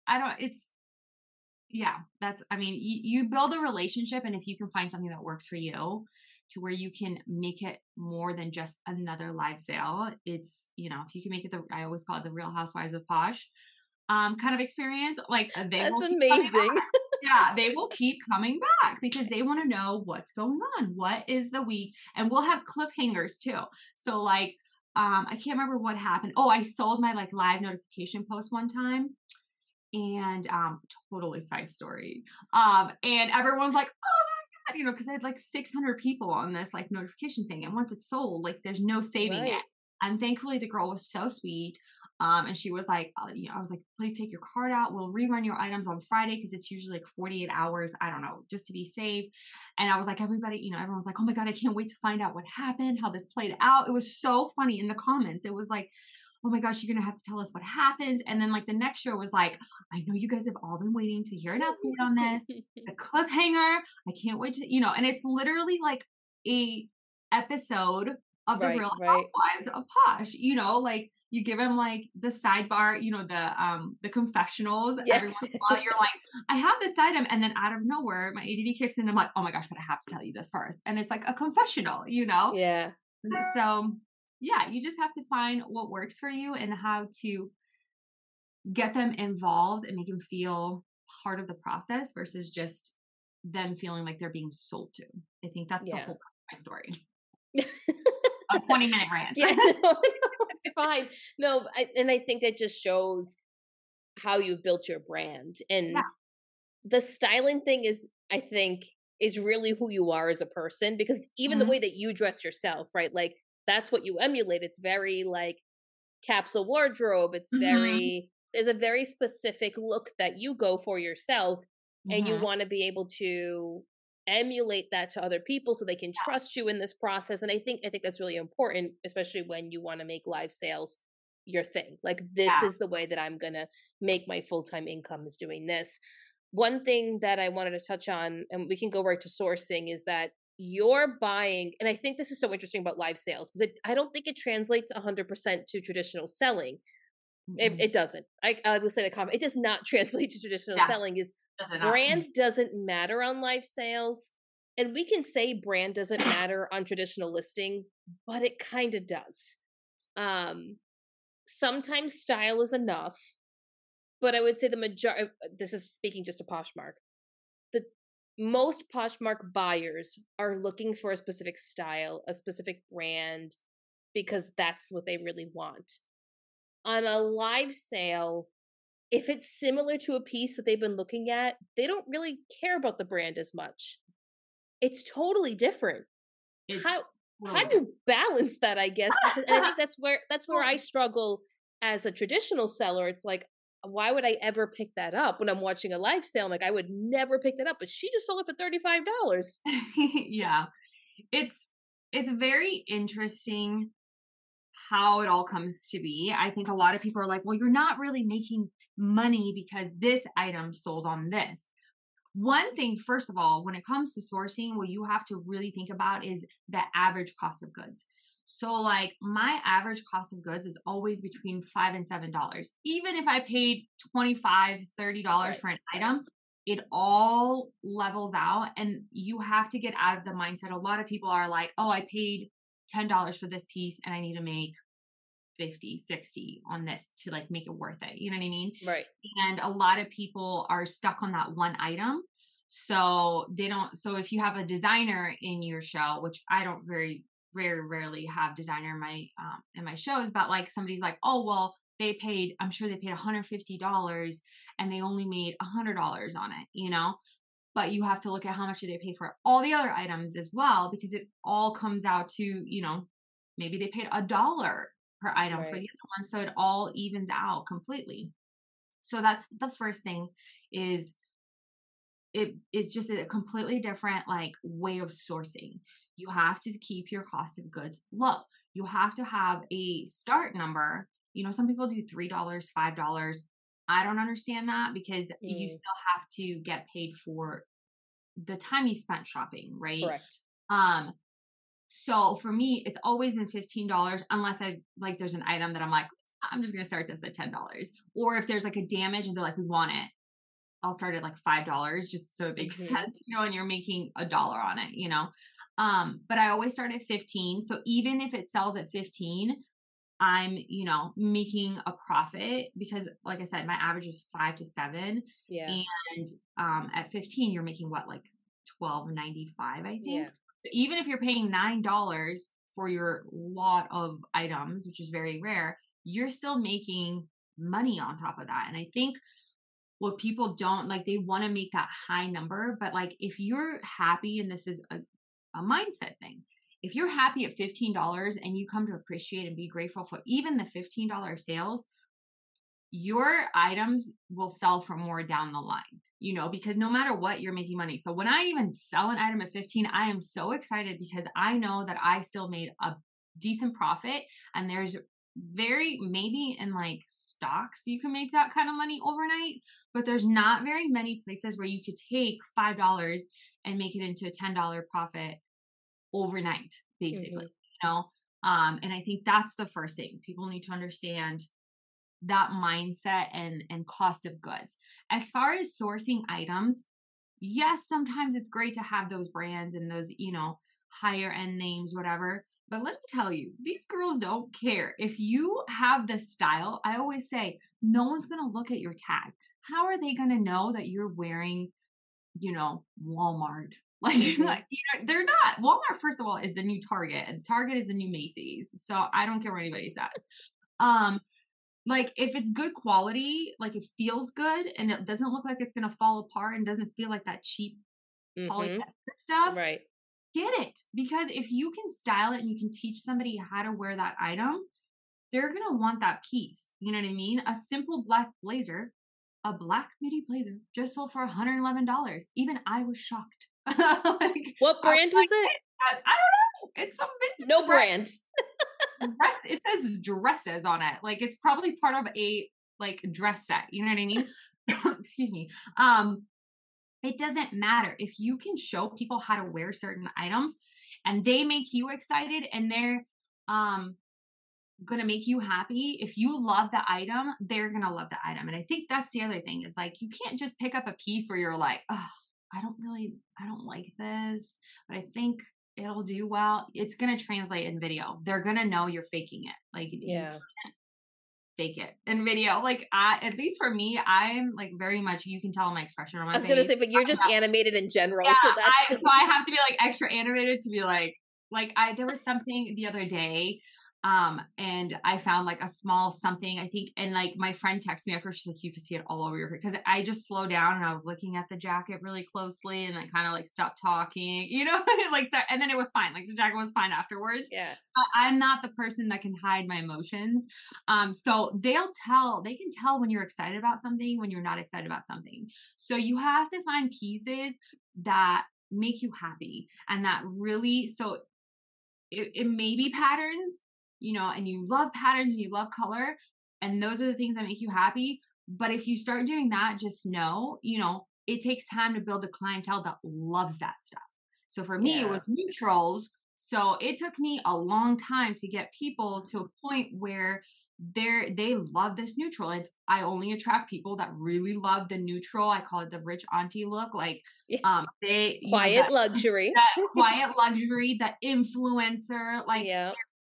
Speaker 2: that's, I mean, you build a relationship, and if you can find something that works for you, to where you can make it more than just another live sale. It's, you know, if you can make it I always call it the Real Housewives of Posh kind of experience, like,
Speaker 1: that's amazing.
Speaker 2: Yeah, they will keep coming back because they want to know what's going on. What is the week? And we'll have cliffhangers too. So, like, I can't remember what happened. Oh, I sold my, like, live notification post one time, and totally side story. And everyone's like, oh, you know, because I had like 600 people on this, like, notification thing. And once it's sold, like, there's no saving it. And thankfully the girl was so sweet. And she was like, you know, I was like, please take your card out. We'll rerun your items on Friday, because it's usually like 48 hours. I don't know, just to be safe. And I was like, everybody, you know, everyone was like, oh my God, I can't wait to find out what happened, how this played out. It was so funny in the comments. It was like, oh my gosh, you're going to have to tell us what happens. And then, like, the next show was like, I know you guys have all been waiting to hear an update on this. The cliffhanger. I can't wait to, you know, and it's literally like a episode of the Real Housewives of Posh, you know, like, you give them, like, the sidebar, you know, the confessionals.
Speaker 1: Yes,
Speaker 2: every once in a while, you're like, I have this item. And then out of nowhere, my ADD kicks in. And I'm like, oh my gosh, but I have to tell you this first. And it's like a confessional, you know?
Speaker 1: Yeah.
Speaker 2: So yeah, you just have to find what works for you and how to get them involved and make them feel part of the process versus just them feeling like they're being sold to. I think that's the whole part of my story. A 20-minute rant.
Speaker 1: Yeah, no, it's fine. No, I think that just shows how you've built your brand. And the styling thing is, I think, is really who you are as a person, because even the way that you dress yourself, right? Like, that's what you emulate. It's very, like, capsule wardrobe. It's very, there's a very specific look that you go for yourself, and you want to be able to emulate that to other people so they can trust you in this process. And I think that's really important, especially when you want to make live sales your thing. Like, this is the way that I'm going to make my full-time income, is doing this. One thing that I wanted to touch on, and we can go right to sourcing, is that you're buying, and I think this is so interesting about live sales, because I don't think it translates 100% to traditional selling. It doesn't. I will say the comment, it does not translate to traditional selling. Is brand doesn't matter on live sales. And we can say brand doesn't matter on traditional listing, but it kind of does. Sometimes style is enough, but I would say the majority, this is speaking just to Poshmark, the most Poshmark buyers are looking for a specific style, a specific brand, because that's what they really want. On a live sale, if it's similar to a piece that they've been looking at, they don't really care about the brand as much. It's totally different. How do you balance that, I guess? Because, and I think that's where I struggle as a traditional seller. It's like, why would I ever pick that up when I'm watching a live sale? I'm like, I would never pick that up, but she just sold it for $35.
Speaker 2: Yeah. It's very interesting how it all comes to be. I think a lot of people are like, well, you're not really making money because this item sold on this. One thing, first of all, when it comes to sourcing, what you have to really think about is the average cost of goods. So, like, my average cost of goods is always between $5 and $7. Even if I paid $25, $30 for an item, it all levels out. And you have to get out of the mindset. A lot of people are like, oh, I paid $10 for this piece and I need to make 50, 60 on this to, like, make it worth it. You know what I mean?
Speaker 1: Right.
Speaker 2: And a lot of people are stuck on that one item. So they don't, so if you have a designer in your show, which I don't very rarely have designer in my shows, but like somebody's like, oh, well, I'm sure they paid $150 and they only made $100 on it, you know? But you have to look at how much did they pay for all the other items as well, because it all comes out to, you know, maybe they paid $1 per item for the other one. So it all evens out completely. So that's the first thing is it's just a completely different like way of sourcing. You have to keep your cost of goods low. You have to have a start number. You know, some people do $3, $5. I don't understand that because you still have to get paid for the time you spent shopping, right?
Speaker 1: Correct.
Speaker 2: So for me, it's always been $15 unless there's an item that I'm like, I'm just going to start this at $10. Or if there's like a damage and they're like, we want it, I'll start at like $5 just so it makes sense, you know, and you're making $1 on it, you know? But I always start at 15. So even if it sells at 15, I'm, you know, making a profit because like I said, my average is 5 to 7.
Speaker 1: Yeah.
Speaker 2: And, at 15, you're making what, like $12.95, I think.
Speaker 1: Yeah.
Speaker 2: So even if you're paying $9 for your lot of items, which is very rare, you're still making money on top of that. And I think what people don't like, they want to make that high number, but like, if you're happy, and this is a mindset thing, if you're happy at $15 and you come to appreciate and be grateful for even the $15 sales, your items will sell for more down the line, you know, because no matter what, you're making money. So when I even sell an item at 15, I am so excited because I know that I still made a decent profit. And there's maybe in like stocks, you can make that kind of money overnight, but there's not very many places where you could take $5 and make it into a $10 profit overnight, basically, you know? And I think that's the first thing people need to understand, that mindset and cost of goods. As far as sourcing items, yes, sometimes it's great to have those brands and those, you know, higher end names, whatever. But let me tell you, these girls don't care. If you have the style, I always say, no one's going to look at your tag. How are they going to know that you're wearing, you know, Walmart? Like, you know, they're not. Walmart, first of all, is the new Target, and Target is the new Macy's. So I don't care what anybody says. Like if it's good quality, like it feels good and it doesn't look like it's going to fall apart and doesn't feel like that cheap polyester stuff.
Speaker 1: Right.
Speaker 2: Get it. Because if you can style it and you can teach somebody how to wear that item, they're going to want that piece. You know what I mean? A simple black blazer, a black midi blazer just sold for $111. Even I was shocked. Like,
Speaker 1: what brand was it?
Speaker 2: I don't know. It's some vintage
Speaker 1: no brand.
Speaker 2: It says dresses on it. Like it's probably part of a like dress set. You know what I mean? Excuse me. It doesn't matter if you can show people how to wear certain items and they make you excited and they're gonna make you happy. If you love the item, they're gonna love the item. And I think that's the other thing is like you can't just pick up a piece where you're like, oh, I don't like this, but I think it'll do well. It's going to translate in video. They're going to know you're faking it. Like, you can't fake it in video. Like, at least for me, I'm like very much, you can tell my expression on my face.
Speaker 1: I was going to say, but you're just animated in general.
Speaker 2: Yeah,
Speaker 1: so
Speaker 2: I have to be like extra animated to be like there was something the other day. And I found like a small something, I think, and like my friend texted me at first, she's like, you could see it all over your face. Cause I just slowed down and I was looking at the jacket really closely and I kind of like stopped talking, you know, and then it was fine. Like the jacket was fine afterwards.
Speaker 1: Yeah.
Speaker 2: But I'm not the person that can hide my emotions. So they can tell when you're excited about something, when you're not excited about something. So you have to find pieces that make you happy and that really, so it may be patterns, you know, and you love patterns and you love color, and those are the things that make you happy. But if you start doing that, just know, you know, it takes time to build a clientele that loves that stuff. So for me, it was neutrals. So it took me a long time to get people to a point where they love this neutral. And I only attract people that really love the neutral. I call it the rich auntie look. Like, they
Speaker 1: quiet luxury,
Speaker 2: that quiet luxury, that influencer, like,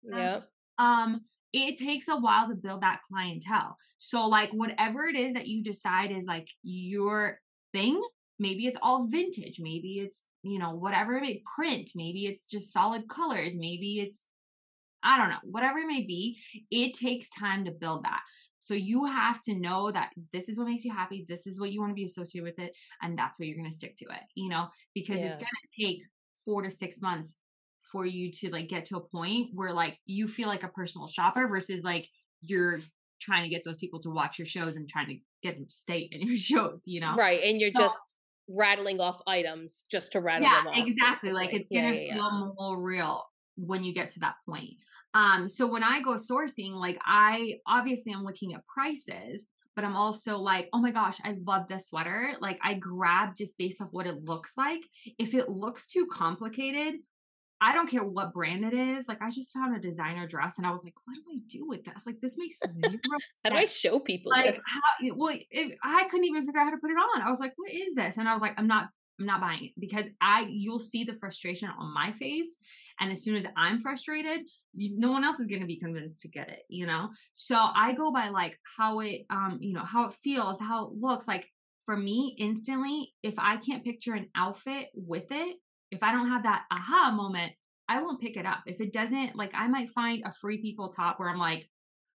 Speaker 2: it takes a while to build that clientele. So like whatever it is that you decide is like your thing, maybe it's all vintage, maybe it's, you know, whatever it may print, maybe it's just solid colors, maybe it's, I don't know, whatever it may be, it takes time to build that. So you have to know that this is what makes you happy. This is what you want to be associated with it. And that's what you're going to stick to it, because it's
Speaker 1: Yeah.
Speaker 2: going to take 4 to 6 months for you to like get to a point where like you feel like a personal shopper versus like you're trying to get those people to watch your shows and trying to get them to stay in your shows,
Speaker 1: Right. And you're
Speaker 2: So
Speaker 1: just rattling off items just to rattle
Speaker 2: yeah,
Speaker 1: them off.
Speaker 2: exactly. Like
Speaker 1: basically.
Speaker 2: it's gonna
Speaker 1: Yeah.
Speaker 2: feel more real when you get to that point. So when I go sourcing, like I'm looking at prices, but I'm also like, oh my gosh, I love this sweater. Like I grab just based off what it looks like. If it looks too complicated, I don't care what brand it is. Like I just found a designer dress and I was like, what do I do with this? Like this makes zero
Speaker 1: How do I
Speaker 2: sense.
Speaker 1: show people
Speaker 2: Like
Speaker 1: this?
Speaker 2: I couldn't even figure out how to put it on. I was like, what is this? And I was like, I'm not buying it because you'll see the frustration on my face. And as soon as I'm frustrated, no one else is going to be convinced to get it, So I go by like how it, how it feels, how it looks. Like for me instantly, if I can't picture an outfit with it, if I don't have that aha moment, I won't pick it up. If it doesn't, like I might find a Free People top where I'm like,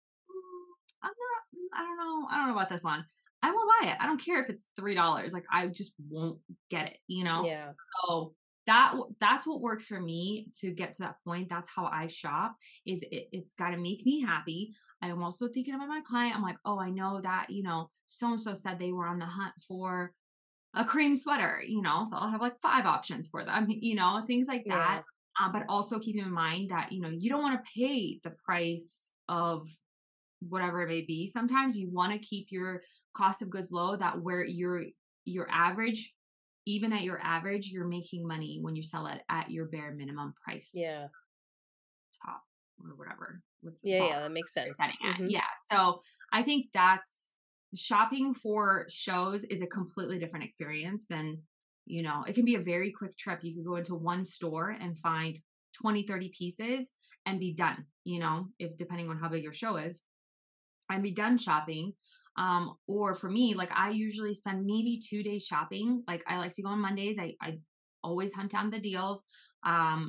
Speaker 2: I don't know about this one. I won't buy it. I don't care if it's $3. Like I just won't get it,
Speaker 1: Yeah.
Speaker 2: So that's what works for me to get to that point. That's how I shop is it's got to make me happy. I am also thinking about my client. I'm like, oh, I know that, so-and-so said they were on the hunt for a cream sweater, so I'll have like 5 options for them, things like that. But also keeping in mind that, you don't want to pay the price of whatever it may be. Sometimes you want to keep your cost of goods low, that where your average, even at your average, you're making money when you sell it at your bare minimum price.
Speaker 1: Yeah.
Speaker 2: Top or whatever.
Speaker 1: Yeah, that makes sense.
Speaker 2: Mm-hmm. Yeah. So I think that's shopping for shows is a completely different experience than, it can be a very quick trip. You could go into one store and find 20, 30 pieces and be done, if depending on how big your show is, and be done shopping. Or for me, like I usually spend maybe 2 days shopping. Like I like to go on Mondays. I always hunt down the deals. I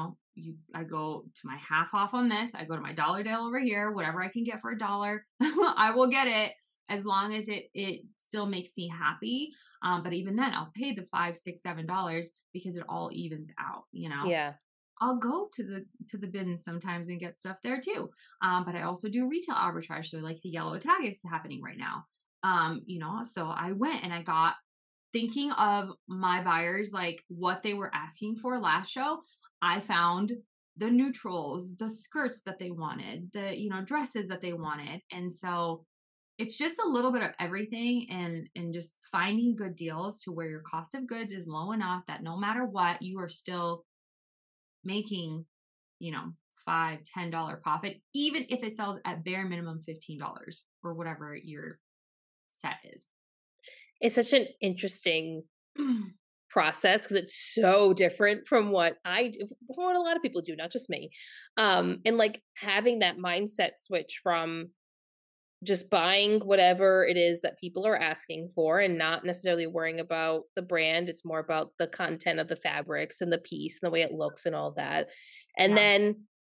Speaker 2: go to my half off on this. I go to my dollar deal over here, whatever I can get for $1, I will get it as long as it still makes me happy. But even then I'll pay the $5, $6, $7 because it all evens out,
Speaker 1: Yeah.
Speaker 2: I'll go to the bin sometimes and get stuff there too. But I also do retail arbitrage. So like the yellow tag is happening right now. So I went and I got, thinking of my buyers, like what they were asking for last show, I found the neutrals, the skirts that they wanted, the, dresses that they wanted. And so it's just a little bit of everything and just finding good deals to where your cost of goods is low enough that no matter what, you are still making, $5, $10 profit, even if it sells at bare minimum $15 or whatever your set is.
Speaker 1: It's such an interesting process because it's so different from what I do, from what a lot of people do, not just me. And like having that mindset switch from just buying whatever it is that people are asking for and not necessarily worrying about the brand. It's more about the content of the fabrics and the piece and the way it looks and all that. And then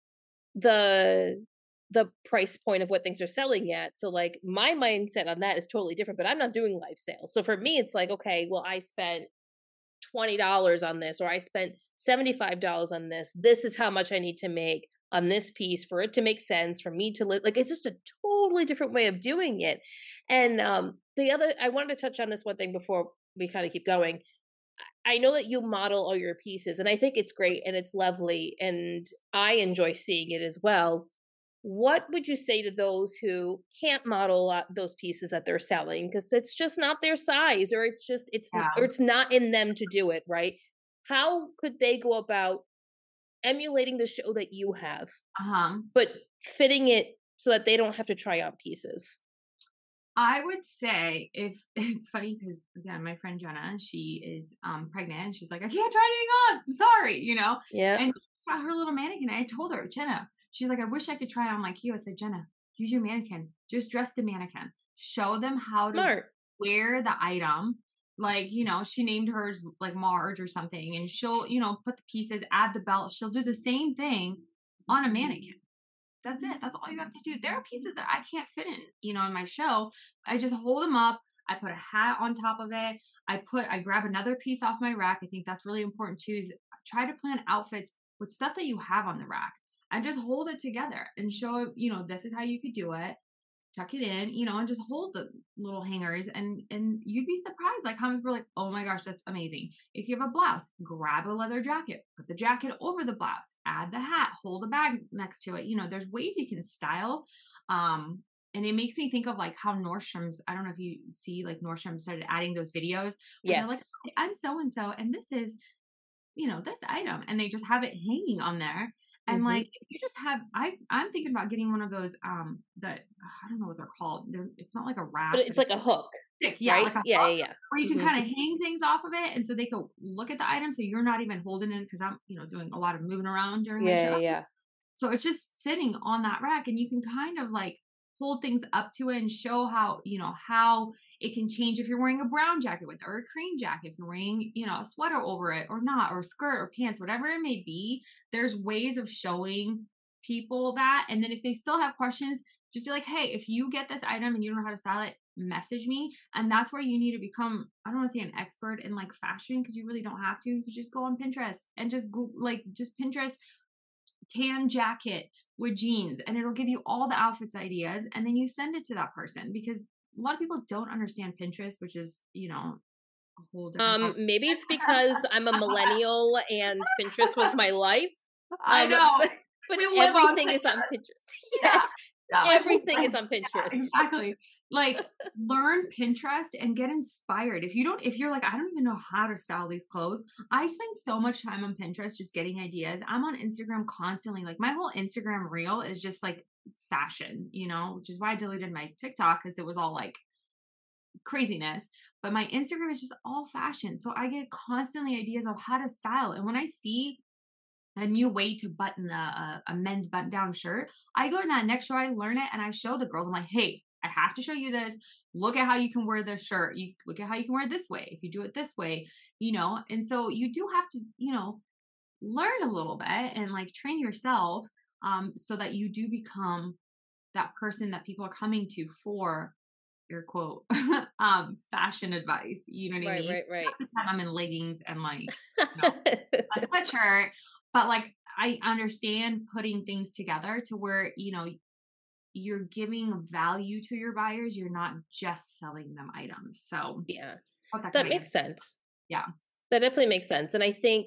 Speaker 1: the price point of what things are selling at. So like my mindset on that is totally different, but I'm not doing live sales. So for me, it's like, okay, well, I spent $20 on this, or I spent $75 on this. This is how much I need to make on this piece for it to make sense for me to live. Like it's just a totally different way of doing it. And I wanted to touch on this one thing before we kind of keep going. I know that you model all your pieces and I think it's great and it's lovely and I enjoy seeing it as well. What would you say to those who can't model those pieces that they're selling because it's just not their size, or it's not in them to do it, right? How could they go about emulating the show that you have, but fitting it so that they don't have to try on pieces?
Speaker 2: I would say, if it's funny because again, my friend Jenna, she is pregnant and she's like, I can't try anything on. I'm sorry,
Speaker 1: Yeah.
Speaker 2: And she got her little mannequin. I told her, Jenna, she's like, I wish I could try on like you. I said, Jenna, use your mannequin. Just dress the mannequin. Show them how to wear the item. Like, she named hers like Marge or something, and she'll, put the pieces, add the belt. She'll do the same thing on a mannequin. That's it. That's all you have to do. There are pieces that I can't fit in, in my show. I just hold them up. I put a hat on top of it. I grab another piece off my rack. I think that's really important too, is try to plan outfits with stuff that you have on the rack and just hold it together and show, this is how you could do it. Tuck it in, and just hold the little hangers and you'd be surprised like how many people are like, oh my gosh, that's amazing. If you have a blouse, grab a leather jacket, put the jacket over the blouse, add the hat, hold a bag next to it. There's ways you can style. And it makes me think of like how Nordstrom's, I don't know if you see like Nordstrom started adding those videos where they're like, "Hi, I'm so-and-so and this is, this item," and they just have it hanging on there. And like, if you just have, I'm thinking about getting one of those, that I don't know what they're called. It's not like a wrap,
Speaker 1: but it's like a hook.
Speaker 2: Yeah,
Speaker 1: right?
Speaker 2: like a hook,
Speaker 1: Yeah.
Speaker 2: where you can kind of hang things off of it, and so they can look at the item, so you're not even holding it because I'm, doing a lot of moving around during my show.
Speaker 1: Yeah.
Speaker 2: So it's just sitting on that rack, and you can kind of like hold things up to it and show how, how it can change if you're wearing a brown jacket with it, or a cream jacket, if you're wearing, a sweater over it or not, or skirt or pants, whatever it may be. There's ways of showing people that. And then if they still have questions, just be like, hey, if you get this item and you don't know how to style it, message me. And that's where you need to become, I don't want to say an expert in like fashion, because you really don't have to. You can just go on Pinterest and just go just Pinterest tan jacket with jeans, and it'll give you all the outfits ideas, and then you send it to that person, because a lot of people don't understand Pinterest, which is, a whole different
Speaker 1: maybe it's because I'm a millennial and Pinterest was my life.
Speaker 2: I know.
Speaker 1: But everything is on Pinterest. Yes.
Speaker 2: Yeah,
Speaker 1: everything is on Pinterest.
Speaker 2: Yeah, exactly. Like, learn Pinterest and get inspired. If you're like, I don't even know how to style these clothes. I spend so much time on Pinterest just getting ideas. I'm on Instagram constantly. Like, my whole Instagram reel is just like fashion, which is why I deleted my TikTok, because it was all like craziness. But my Instagram is just all fashion. So I get constantly ideas of how to style. And when I see a new way to button a men's button down shirt, I go to that next show, I learn it, and I show the girls. I'm like, hey, I have to show you this. Look at how you can wear this shirt. You look at how you can wear it this way. If you do it this way, and so you do have to, learn a little bit and like train yourself, so that you do become that person that people are coming to for your quote, fashion advice. You know what I mean?
Speaker 1: Right.
Speaker 2: Half the time I'm in leggings and like, a sweatshirt, but like, I understand putting things together to where, you're giving value to your buyers. You're not just selling them items. So
Speaker 1: yeah,
Speaker 2: that
Speaker 1: makes sense.
Speaker 2: Yeah,
Speaker 1: that definitely makes sense. And I think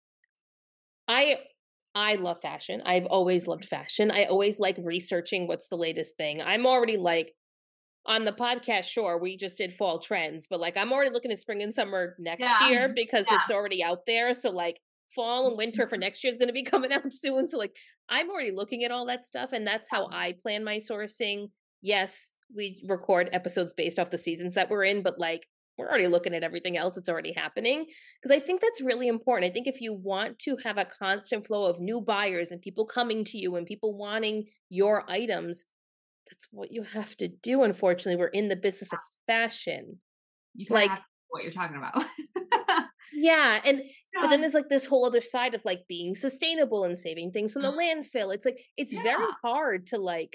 Speaker 1: I love fashion. I've always loved fashion. I always like researching what's the latest thing. I'm already like, on the podcast, sure, we just did fall trends, but like, I'm already looking at spring and summer next year because it's already out there. So like, fall and winter for next year is going to be coming out soon. So like, I'm already looking at all that stuff, and that's how I plan my sourcing. Yes, we record episodes based off the seasons that we're in, but like, we're already looking at everything else that's already happening, because I think that's really important. I think if you want to have a constant flow of new buyers and people coming to you and people wanting your items, that's what you have to do. Unfortunately, we're in the business of fashion.
Speaker 2: You like have to know what you're talking about.
Speaker 1: Yeah. But then there's like this whole other side of like being sustainable and saving things from the landfill. It's like, it's very hard to like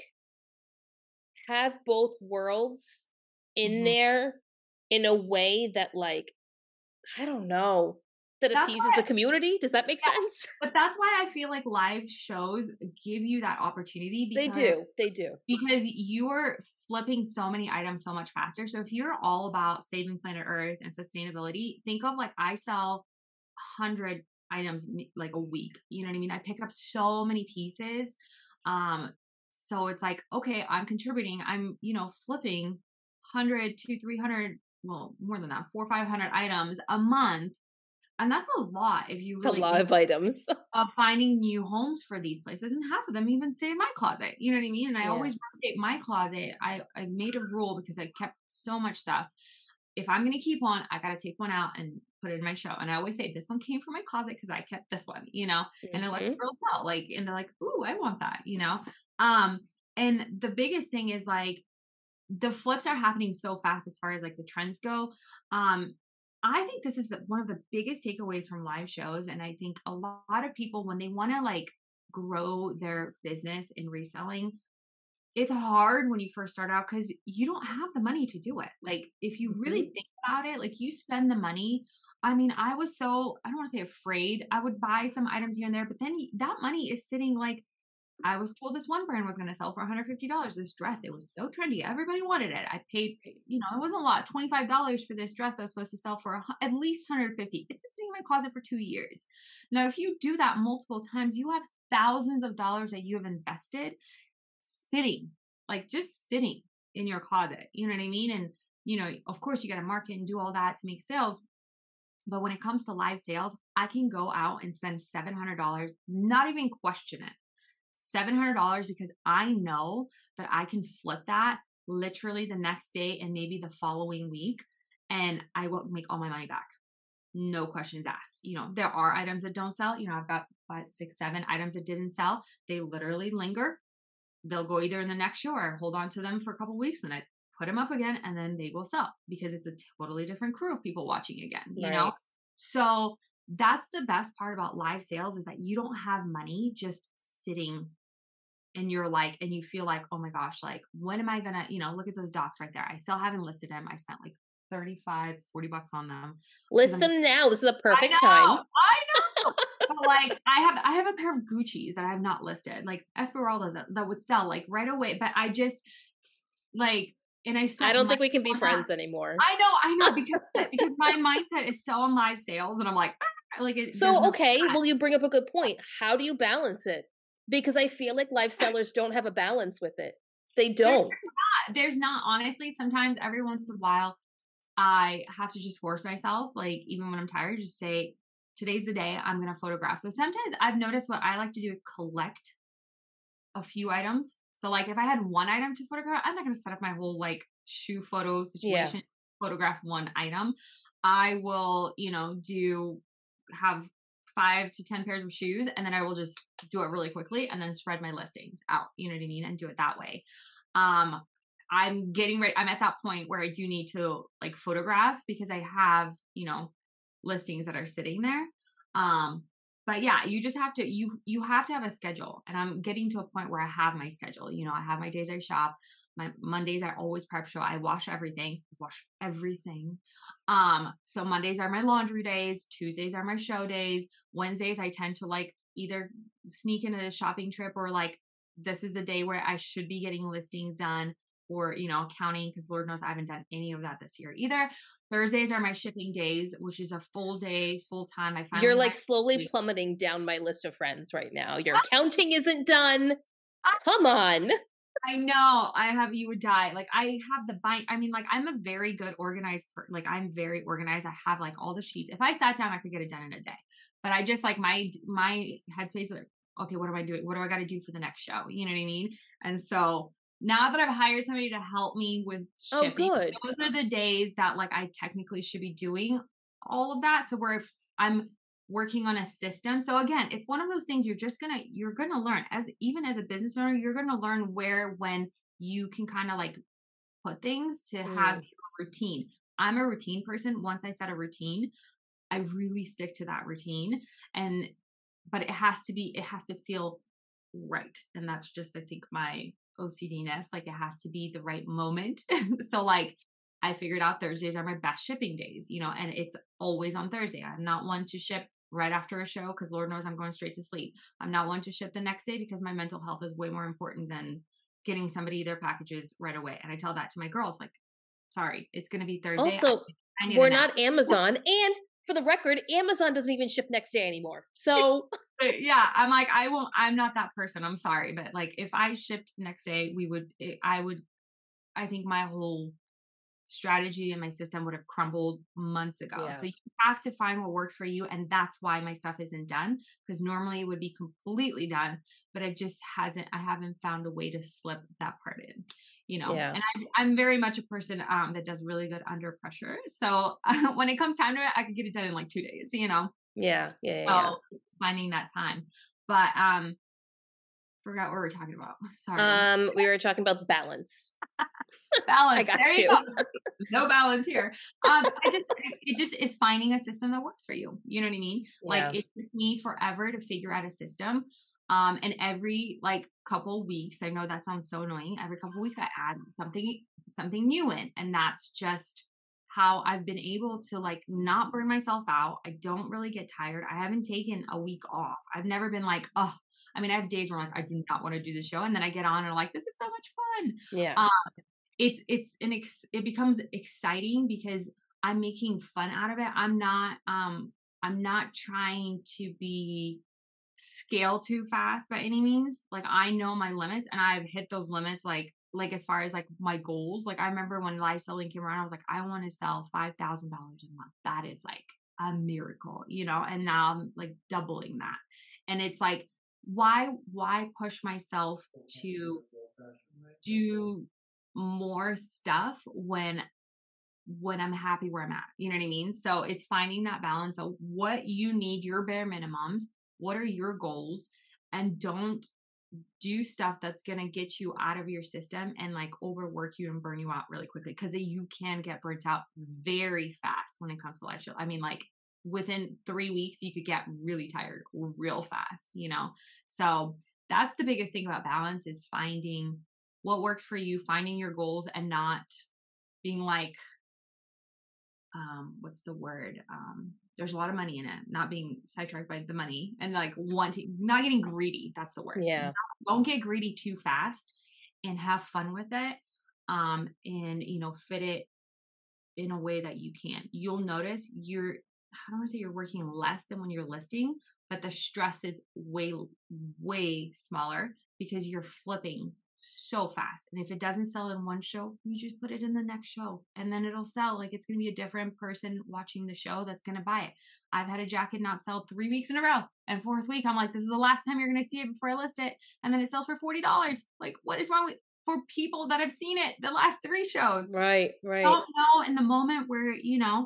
Speaker 1: have both worlds in there in a way that like, I don't know, that appeases the community. Does that make sense?
Speaker 2: But that's why I feel like live shows give you that opportunity.
Speaker 1: Because, they do.
Speaker 2: Because you're flipping so many items so much faster. So if you're all about saving planet Earth and sustainability, think of like, I sell 100 items like a week. You know what I mean? I pick up so many pieces. So it's like, okay, I'm contributing. I'm, flipping 100 to 300, well, more than that, 400 or 500 items a month. And that's a lot if you really.
Speaker 1: It's a lot of items.
Speaker 2: Of finding new homes for these places, and half of them even stay in my closet. You know what I mean? And I always rotate my closet. I made a rule because I kept so much stuff. If I'm going to keep one, I got to take one out and put it in my show. And I always say, this one came from my closet because I kept this one, and I let the girls know, like, and they're like, ooh, I want that, And the biggest thing is like, the flips are happening so fast as far as like the trends go. I think this is one of the biggest takeaways from live shows. And I think a lot of people, when they want to like grow their business in reselling, it's hard when you first start out because you don't have the money to do it. Like if you really think about it, like you spend the money. I mean, I was so, I don't want to say afraid. I would buy some items here and there, but then that money is sitting like, I was told this one brand was going to sell for $150. This dress, it was so trendy. Everybody wanted it. I paid, you know, it wasn't a lot, $25 for this dress that was supposed to sell for at least $150. It's been sitting in my closet for 2 years. Now, if you do that multiple times, you have thousands of dollars that you have invested sitting, like just sitting in your closet. You know what I mean? And, you know, of course you got to market and do all that to make sales. But when it comes to live sales, I can go out and spend $700, not even question it. $700 because I know that I can flip that literally the next day and maybe the following week, and I will make all my money back. No questions asked. You know, there are items that don't sell. You know, I've got 5, 6, 7 items that didn't sell. They literally linger. They'll go either in the next show or I hold on to them for a couple of weeks and I put them up again and then they will sell because it's a totally different crew of people watching again, you know? So that's the best part about live sales is that you don't have money just sitting and you're like, and you feel like, oh my gosh, like when am I gonna, you know, look at those docs right there. I still haven't listed them. I spent like $35, $40 on them.
Speaker 1: List them now. This is the perfect time.
Speaker 2: I know. But like I have a pair of Gucci's that I have not listed. Like Esmeralda that would sell like right away. But I just like, and I
Speaker 1: don't think we can be friends anymore.
Speaker 2: I know because my mindset is so on live sales and I'm like, like it,
Speaker 1: so okay, well you bring up a good point. How do you balance it? Because I feel like live sellers don't have a balance with it. They don't.
Speaker 2: There's not honestly. Sometimes every once in a while, I have to just force myself, like even when I'm tired, just say, today's the day I'm going to photograph. So sometimes I've noticed what I like to do is collect a few items. So like if I had one item to photograph, I'm not going to set up my whole like shoe photo situation, photograph one item. I will, you know, have 5 to 10 pairs of shoes and then I will just do it really quickly and then spread my listings out, you know what I mean? And do it that way. I'm getting ready. I'm at that point where I do need to like photograph because I have, you know, listings that are sitting there. But yeah, you just have to, you have to have a schedule, and I'm getting to a point where I have my schedule. You know, I have my days I shop. My Mondays I always prep show. I wash everything. So Mondays are my laundry days. Tuesdays are my show days. Wednesdays I tend to like either sneak in a shopping trip or like this is the day where I should be getting listings done or, you know, accounting, because Lord knows I haven't done any of that this year either. Thursdays are my shipping days, which is a full day, full time. You're
Speaker 1: like slowly plummeting down my list of friends right now. Your accounting isn't done. Come on.
Speaker 2: I know. You would die. Like I have I mean, like I'm a very good organized like I'm very organized. I have like all the sheets. If I sat down, I could get it done in a day. But I just like my headspace, like, okay, what am I doing? What do I got to do for the next show? You know what I mean? And so now that I've hired somebody to help me with shipping, those are the days that like I technically should be doing all of that. So where if I'm working on a system. So again, it's one of those things you're going to learn even as a business owner, you're going to learn when you can kind of like put things to have a routine. I'm a routine person. Once I set a routine, I really stick to that routine, but it has to feel right. And that's just, I think, my OCD-ness. Like it has to be the right moment. So like I figured out Thursdays are my best shipping days, you know, and it's always on Thursday. I'm not one to ship right after a show because Lord knows I'm going straight to sleep. I'm not one to ship the next day because my mental health is way more important than getting somebody their packages right away. And I tell that to my girls, like, sorry, it's going to be Thursday.
Speaker 1: Also, we're not Amazon. And for the record, Amazon doesn't even ship next day anymore. So
Speaker 2: yeah, I'm like, I'm not that person. I'm sorry. But like, if I shipped next day, I think my whole strategy and my system would have crumbled months ago. So you have to find what works for you. And that's why my stuff isn't done, because normally it would be completely done, but I haven't found a way to slip that part in, you know. And I'm very much a person that does really good under pressure. So when it comes time to it, I could get it done in like 2 days, you know. So finding that time. But forgot what we were talking about. Sorry.
Speaker 1: We were talking about balance.
Speaker 2: Balance.
Speaker 1: I got
Speaker 2: there
Speaker 1: you.
Speaker 2: Go. No balance here. It just is finding a system that works for you. You know what I mean? Like it took me forever to figure out a system. And every like couple weeks, I know that sounds so annoying. Every couple weeks I add something new in. And that's just how I've been able to like not burn myself out. I don't really get tired. I haven't taken a week off. I've never been like, oh, I mean, I have days where I'm like, I do not want to do the show. And then I get on and I'm like, this is so much fun.
Speaker 1: Yeah.
Speaker 2: It becomes exciting because I'm making fun out of it. I'm not trying to be scale too fast by any means. Like I know my limits and I've hit those limits like as far as like my goals. Like I remember when live selling came around, I was like, I want to sell $5,000 a month. That is like a miracle, you know? And now I'm like doubling that. And it's like, why push myself to do more stuff when I'm happy where I'm at? You know what I mean? So it's finding that balance of what you need, your bare minimums, what are your goals, and don't do stuff that's going to get you out of your system and like overwork you and burn you out really quickly, because you can get burnt out very fast when it comes to live show. I mean, like within 3 weeks, you could get really tired real fast, you know? So that's the biggest thing about balance, is finding what works for you, finding your goals, and not being like, what's the word? There's a lot of money in it, not being sidetracked by the money and like not getting greedy. That's the word.
Speaker 1: Yeah.
Speaker 2: Don't get greedy too fast, and have fun with it. And, you know, fit it in a way that you can. You'll notice I don't want to say you're working less than when you're listing, but the stress is way, way smaller because you're flipping so fast. And if it doesn't sell in one show, you just put it in the next show and then it'll sell. Like it's going to be a different person watching the show that's going to buy it. I've had a jacket not sell 3 weeks in a row, and fourth week I'm like, this is the last time you're going to see it before I list it. And then it sells for $40. Like what is wrong with for people that have seen it the last 3 shows?
Speaker 1: Right.
Speaker 2: Don't know in the moment where, you know,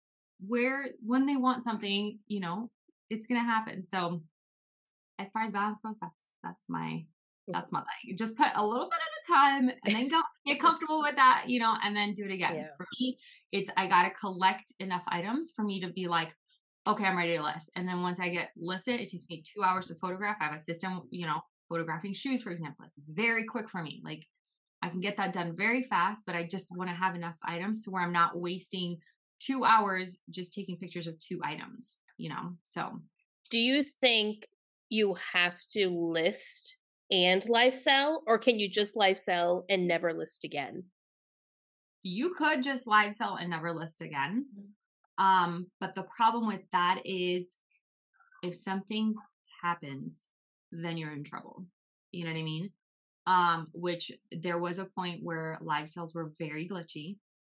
Speaker 2: when they want something, you know, it's going to happen. So as far as balance goes, that's my thing. Just put a little bit at a time and then go get comfortable with that, you know, and then do it again.
Speaker 1: Yeah.
Speaker 2: For me, it's, I got to collect enough items for me to be like, okay, I'm ready to list. And then once I get listed, it takes me 2 hours to photograph. I have a system, you know, photographing shoes, for example. It's very quick for me. Like I can get that done very fast, but I just want to have enough items to where I'm not wasting 2 hours just taking pictures of 2 items, you know? So
Speaker 1: do you think you have to list and live sell, or can you just live sell and never list again?
Speaker 2: you could just live sell and never list again. But the problem with that is if something happens, then you're in trouble. You know what I mean? Which there was a point where live sales were very glitchy.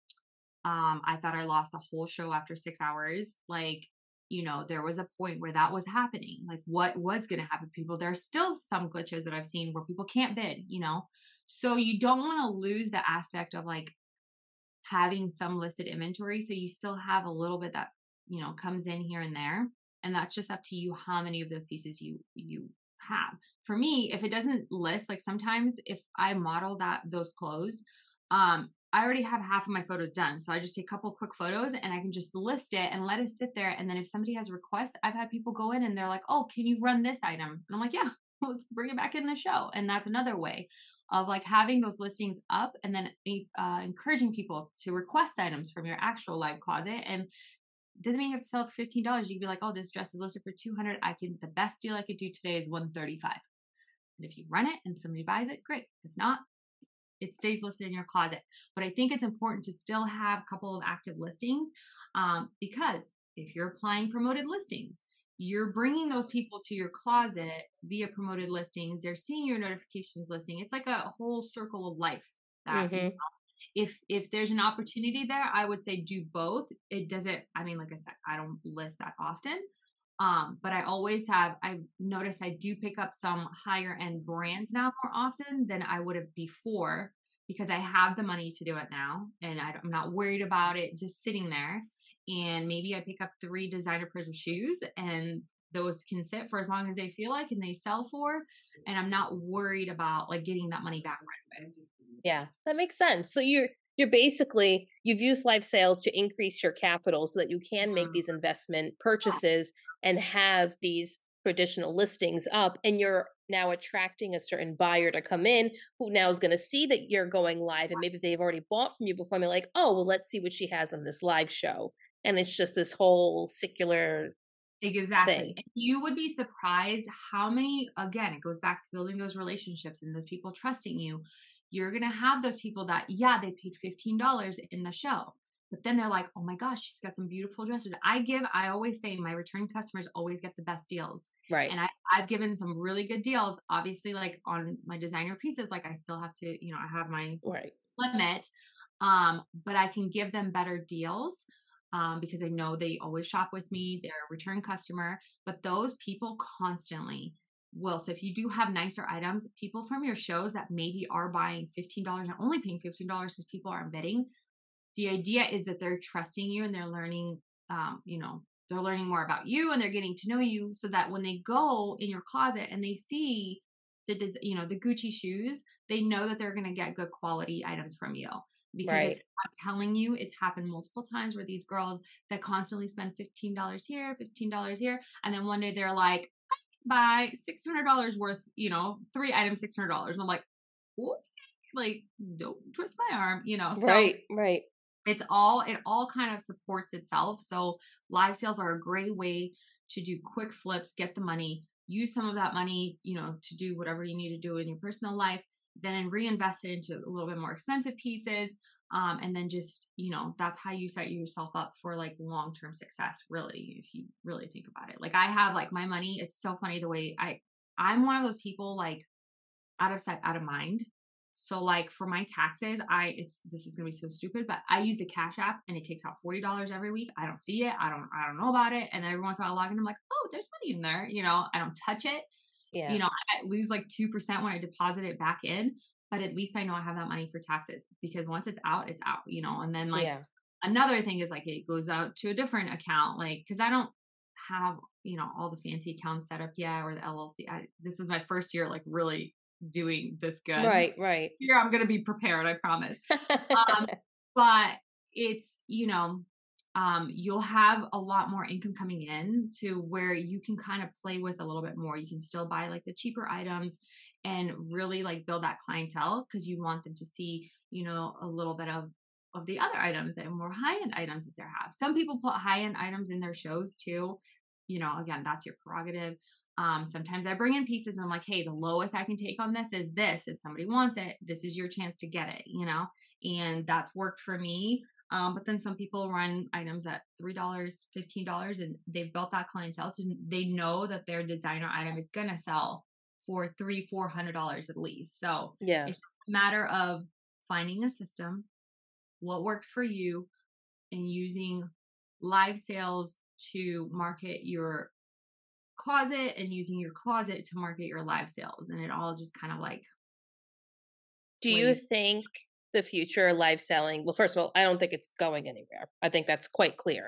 Speaker 2: I thought I lost a whole show after 6 hours. Like, you know, there was a point where that was happening. Like what was going to happen to people? There's still some glitches that I've seen where people can't bid, you know? So you don't want to lose the aspect of like having some listed inventory. So you still have a little bit that, you know, comes in here and there. And that's just up to you how many of those pieces you have. For me, if it doesn't list, like sometimes if I model those clothes, I already have half of my photos done. So I just take a couple quick photos and I can just list it and let it sit there. And then if somebody has a request, I've had people go in and they're like, oh, can you run this item? And I'm like, yeah, let's bring it back in the show. And that's another way of like having those listings up and then encouraging people to request items from your actual live closet. And it doesn't mean you have to sell it for $15. You can be like, oh, this dress is listed for $200. The best deal I could do today is $135. And if you run it and somebody buys it, great. If not, it stays listed in your closet. But I think it's important to still have a couple of active listings because if you're applying promoted listings, you're bringing those people to your closet via promoted listings. They're seeing your notifications listing. It's like a whole circle of life. That you know, if there's an opportunity there, I would say do both. It doesn't, I mean, like I said, I don't list that often. But I've noticed I do pick up some higher end brands now more often than I would have before because I have the money to do it now and I'm not worried about it just sitting there. And maybe I pick up 3 designer pairs of shoes and those can sit for as long as they feel like and they sell for, and I'm not worried about like getting that money back right away.
Speaker 1: Yeah, that makes sense. So you've used live sales to increase your capital so that you can make these investment purchases and have these traditional listings up, and you're now attracting a certain buyer to come in who now is going to see that you're going live, and maybe they've already bought from you before, and they're like, oh, well, let's see what she has on this live show. And it's just this whole circular
Speaker 2: Exactly.
Speaker 1: thing.
Speaker 2: And you would be surprised how many, again, it goes back to building those relationships and those people trusting you. You're going to have those people that, yeah, they paid $15 in the show, but then they're like, oh my gosh, she's got some beautiful dresses. I always say my return customers always get the best deals.
Speaker 1: Right.
Speaker 2: And I've given some really good deals, obviously, like on my designer pieces, like I still have to, I have my limit. But I can give them better deals. Because I know they always shop with me, they're a return customer, but those people constantly will. So if you do have nicer items, people from your shows that maybe are buying $15 and only paying $15 because people aren't bidding, the idea is that they're trusting you and they're learning, they're learning more about you and they're getting to know you so that when they go in your closet and they see the Gucci shoes, they know that they're going to get good quality items from you. Because I'm telling you, it's happened multiple times where these girls that constantly spend $15 here, $15 here. And then one day they're like, buy $600 worth, 3 items, $600. And I'm like, what? Like, don't twist my arm, So
Speaker 1: Right.
Speaker 2: it all kind of supports itself. So live sales are a great way to do quick flips, get the money, use some of that money, to do whatever you need to do in your personal life, then reinvest it into a little bit more expensive pieces. And then just, that's how you set yourself up for like long-term success, really, if you really think about it. Like I have like my money, it's so funny the way I'm one of those people like out of sight, out of mind. So like for my taxes, this is going to be so stupid, but I use the Cash App and it takes out $40 every week. I don't see it. I don't know about it. And then every once in a while I log in, I'm like, oh, there's money in there. I don't touch it.
Speaker 1: Yeah.
Speaker 2: I lose like 2% when I deposit it back in, but at least I know I have that money for taxes because once it's out, and then like another thing is like, it goes out to a different account, like, cause I don't have, all the fancy accounts set up yet or the LLC. This is my first year, like really doing this good.
Speaker 1: Right.
Speaker 2: This year I'm going to be prepared. I promise. But it's, you'll have a lot more income coming in to where you can kind of play with a little bit more. You can still buy like the cheaper items and really like build that clientele because you want them to see, a little bit of the other items and more high-end items that they have. Some people put high-end items in their shows too. Again, that's your prerogative. Sometimes I bring in pieces and I'm like, hey, the lowest I can take on this is this. If somebody wants it, this is your chance to get it, and that's worked for me. But then some people run items at $3, $15, and they've built that clientele they know that their designer item is going to sell for $300-$400 at least. So it's just a matter of finding a system, what works for you, and using live sales to market your closet and using your closet to market your live sales. And it all just kind of like.
Speaker 1: Do you think the future live selling, well, first of all, I don't think it's going anywhere. I think that's quite clear.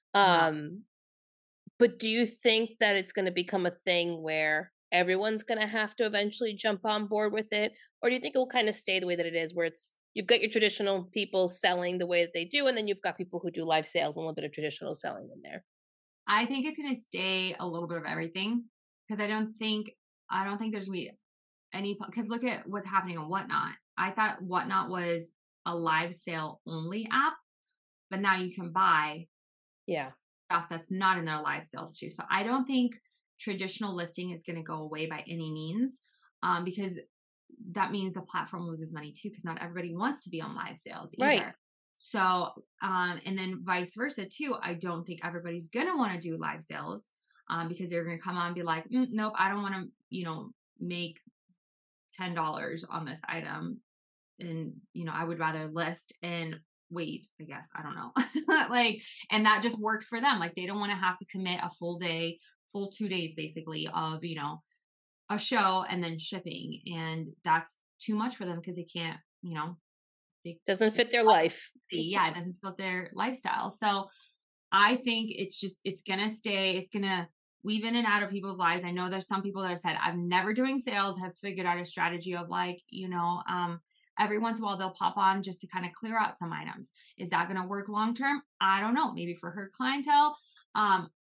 Speaker 1: But do you think that it's going to become a thing where everyone's going to have to eventually jump on board with it? Or do you think it will kind of stay the way that it is, where you've got your traditional people selling the way that they do, and then you've got people who do live sales and a little bit of traditional selling in there?
Speaker 2: I think it's going to stay a little bit of everything because I don't think there's going to be any, because look at what's happening on Whatnot. I thought Whatnot was a live sale only app, but now you can buy stuff that's not in their live sales too. So I don't think traditional listing is going to go away by any means, because that means the platform loses money too, because not everybody wants to be on live sales either.
Speaker 1: Right.
Speaker 2: So, and then vice versa too. I don't think everybody's going to want to do live sales, because they're going to come on and be like, nope, I don't want to, make $10 on this item. And, I would rather list and wait, I guess. I don't know. And that just works for them. Like, they don't want to have to commit a full 2 days basically of, a show and then shipping. And that's too much for them because they can't,
Speaker 1: doesn't fit their life.
Speaker 2: Yeah, it doesn't fit their lifestyle. So I think it's going to stay. It's going to weave in and out of people's lives. I know there's some people that have said, I'm never doing sales, have figured out a strategy of like, every once in a while they'll pop on just to kind of clear out some items. Is that going to work long-term? I don't know. Maybe for her clientele.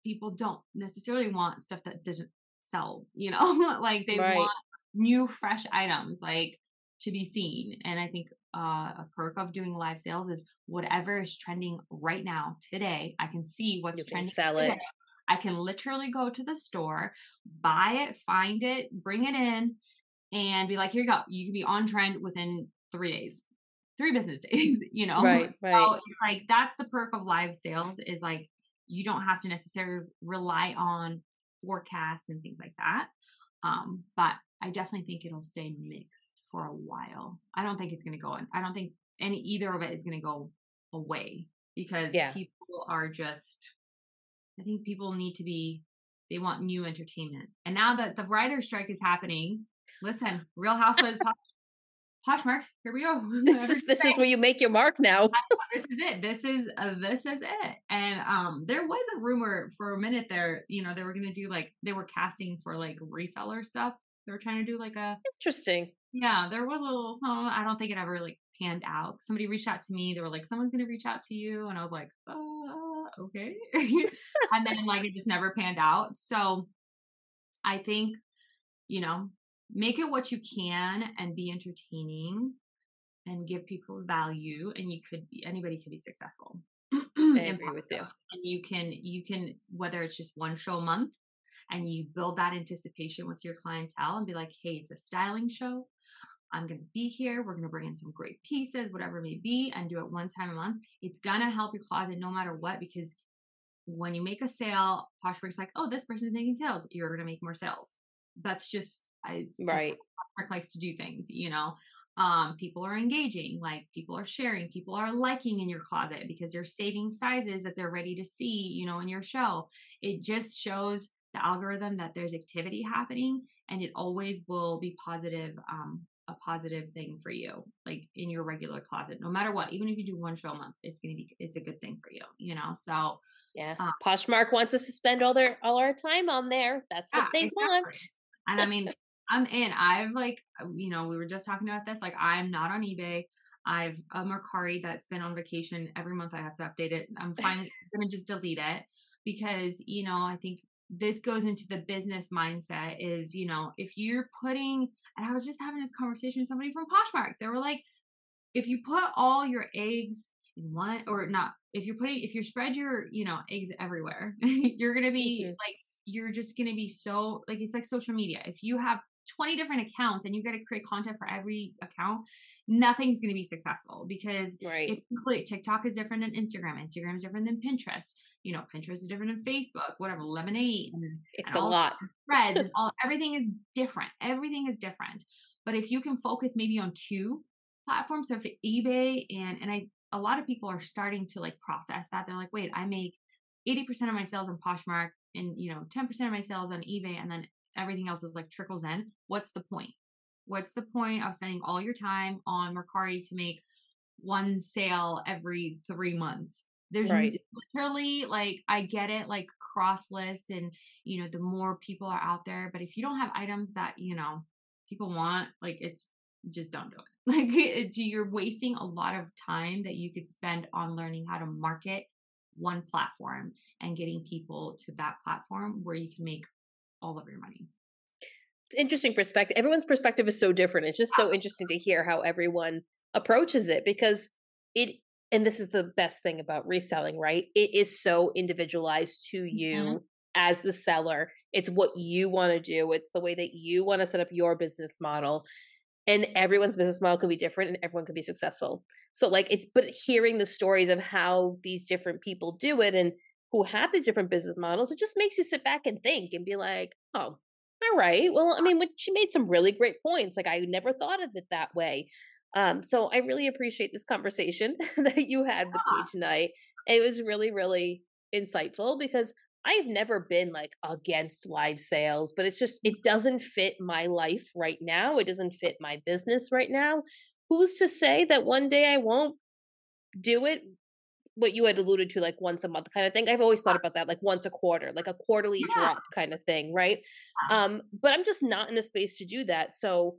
Speaker 2: people don't necessarily want stuff that doesn't sell, like they
Speaker 1: Right.
Speaker 2: want new, fresh items, like to be seen. And I think a perk of doing live sales is whatever is trending right now, today, I can see what's
Speaker 1: You can
Speaker 2: trending
Speaker 1: sell
Speaker 2: today.
Speaker 1: it.
Speaker 2: I can literally go to the store, buy it, find it, bring it in, and be like, here you go. You can be on trend within 3 days, 3 business days,
Speaker 1: Right. Right.
Speaker 2: So it's like, that's the perk of live sales, is like, you don't have to necessarily rely on forecasts and things like that. But I definitely think it'll stay mixed for a while. I don't think it's going to go in. I don't think either of it is going to go away, because
Speaker 1: Yeah.
Speaker 2: people are just, I think people they want new entertainment. And now that the writer's strike is happening, listen, Real Housewives, Poshmark, here we go.
Speaker 1: This is where you make your mark now.
Speaker 2: This is it. This is it. And there was a rumor for a minute there, they were gonna do, like, they were casting for like reseller stuff. They were trying to do like
Speaker 1: Interesting.
Speaker 2: yeah, there was a little something. I don't think it ever like panned out. Somebody reached out to me. They were like, someone's gonna reach out to you, and I was like, okay. And then like it just never panned out. So I think, make it what you can and be entertaining and give people value, and anybody can be successful.
Speaker 1: I agree with you.
Speaker 2: And you can, whether it's just one show a month, and you build that anticipation with your clientele and be like, hey, it's a styling show. I'm going to be here. We're going to bring in some great pieces, whatever it may be, and do it one time a month. It's going to help your closet no matter what, because when you make a sale, Poshmark's like, oh, this person's making sales, you're going to make more sales. That's just, it's
Speaker 1: Right.
Speaker 2: just Poshmark likes to do things, people are engaging, like people are sharing, people are liking in your closet because they're saving sizes that they're ready to see, in your show. It just shows the algorithm that there's activity happening, and it always will be positive, a positive thing for you, like in your regular closet, no matter what. Even if you do one show a month, it's a good thing for you, so
Speaker 1: Yeah. Poshmark wants us to spend all our time on there. That's what they want.
Speaker 2: And I mean, I'm in. I've like, we were just talking about this. Like, I'm not on eBay. I've a Mercari that's been on vacation. Every month I have to update it. I'm finally going to just delete it, because, I think this goes into the business mindset is, if you're putting, and I was just having this conversation with somebody from Poshmark. They were like, if you put all your eggs in one, or not, if you spread your, eggs everywhere, you're going to be like, you're just going to be so, like, it's like social media. If you have 20 different accounts and you got to create content for every account, nothing's going to be successful, because
Speaker 1: Right.
Speaker 2: TikTok is different than Instagram. Instagram is different than Pinterest. Pinterest is different than Facebook, whatever, Lemonade.
Speaker 1: It's a lot.
Speaker 2: Threads and everything is different. Everything is different. But if you can focus maybe on 2 platforms, so if eBay and a lot of people are starting to like process that. They're like, wait, I make 80% of my sales on Poshmark and 10% of my sales on eBay, and then everything else is like trickles in. What's the point? What's the point of spending all your time on Mercari to make one sale every 3 months? There's
Speaker 1: Right.
Speaker 2: literally, like, I get it, like cross list, and the more people are out there, but if you don't have items that people want, like, it's just don't do it. Like, you're wasting a lot of time that you could spend on learning how to market one platform and getting people to that platform where you can make all of your money.
Speaker 1: It's interesting perspective. Everyone's perspective is so different. It's just so interesting to hear how everyone approaches it, because and this is the best thing about reselling, right? It is so individualized to you as the seller. It's what you want to do. It's the way that you want to set up your business model. And everyone's business model can be different, and everyone can be successful. So but hearing the stories of how these different people do it and who have these different business models, it just makes you sit back and think and be like, oh, all right. Well, I mean, she made some really great points. Like, I never thought of it that way. So I really appreciate this conversation that you had with me tonight. It was really, really insightful, because I've never been like against live sales, but it doesn't fit my life right now. It doesn't fit my business right now. Who's to say that one day I won't do it? What you had alluded to, like once a month kind of thing. I've always thought about that, like once a quarter, like a quarterly drop kind of thing, right? But I'm just not in a space to do that. So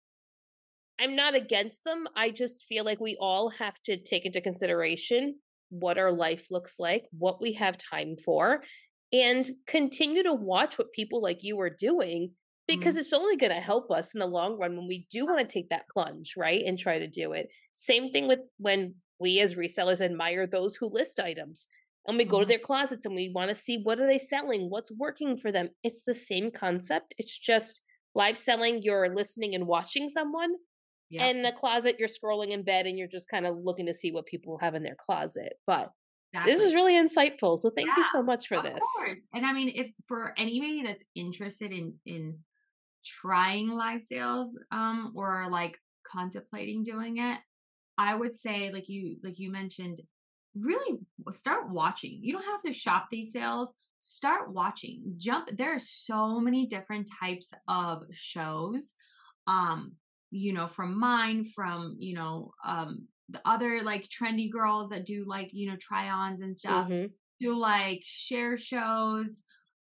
Speaker 1: I'm not against them. I just feel like we all have to take into consideration what our life looks like, what we have time for, and continue to watch what people like you are doing, because
Speaker 2: Mhm.
Speaker 1: it's only going to help us in the long run when we do want to take that plunge, right? And try to do it. Same thing with when we as resellers admire those who list items and we go to
Speaker 2: Mhm.
Speaker 1: their closets and we want to see what are they selling, what's working for them. It's the same concept. It's just live selling, you're listening and watching someone,
Speaker 2: Yeah,
Speaker 1: and in a closet, you're scrolling in bed and you're just kind of looking to see what people have in their closet. But this is
Speaker 2: exactly.
Speaker 1: really insightful. So thank you
Speaker 2: Yeah,
Speaker 1: so much for
Speaker 2: of
Speaker 1: this.
Speaker 2: course. And I mean, if for anybody that's interested in trying live sales, or like contemplating doing it, I would say, like you mentioned, really start watching. You don't have to shop these sales. Start watching. Jump. There are so many different types of shows. Um, from mine, from the other like trendy girls that do like try-ons and stuff,
Speaker 1: Hmm.
Speaker 2: to like share shows,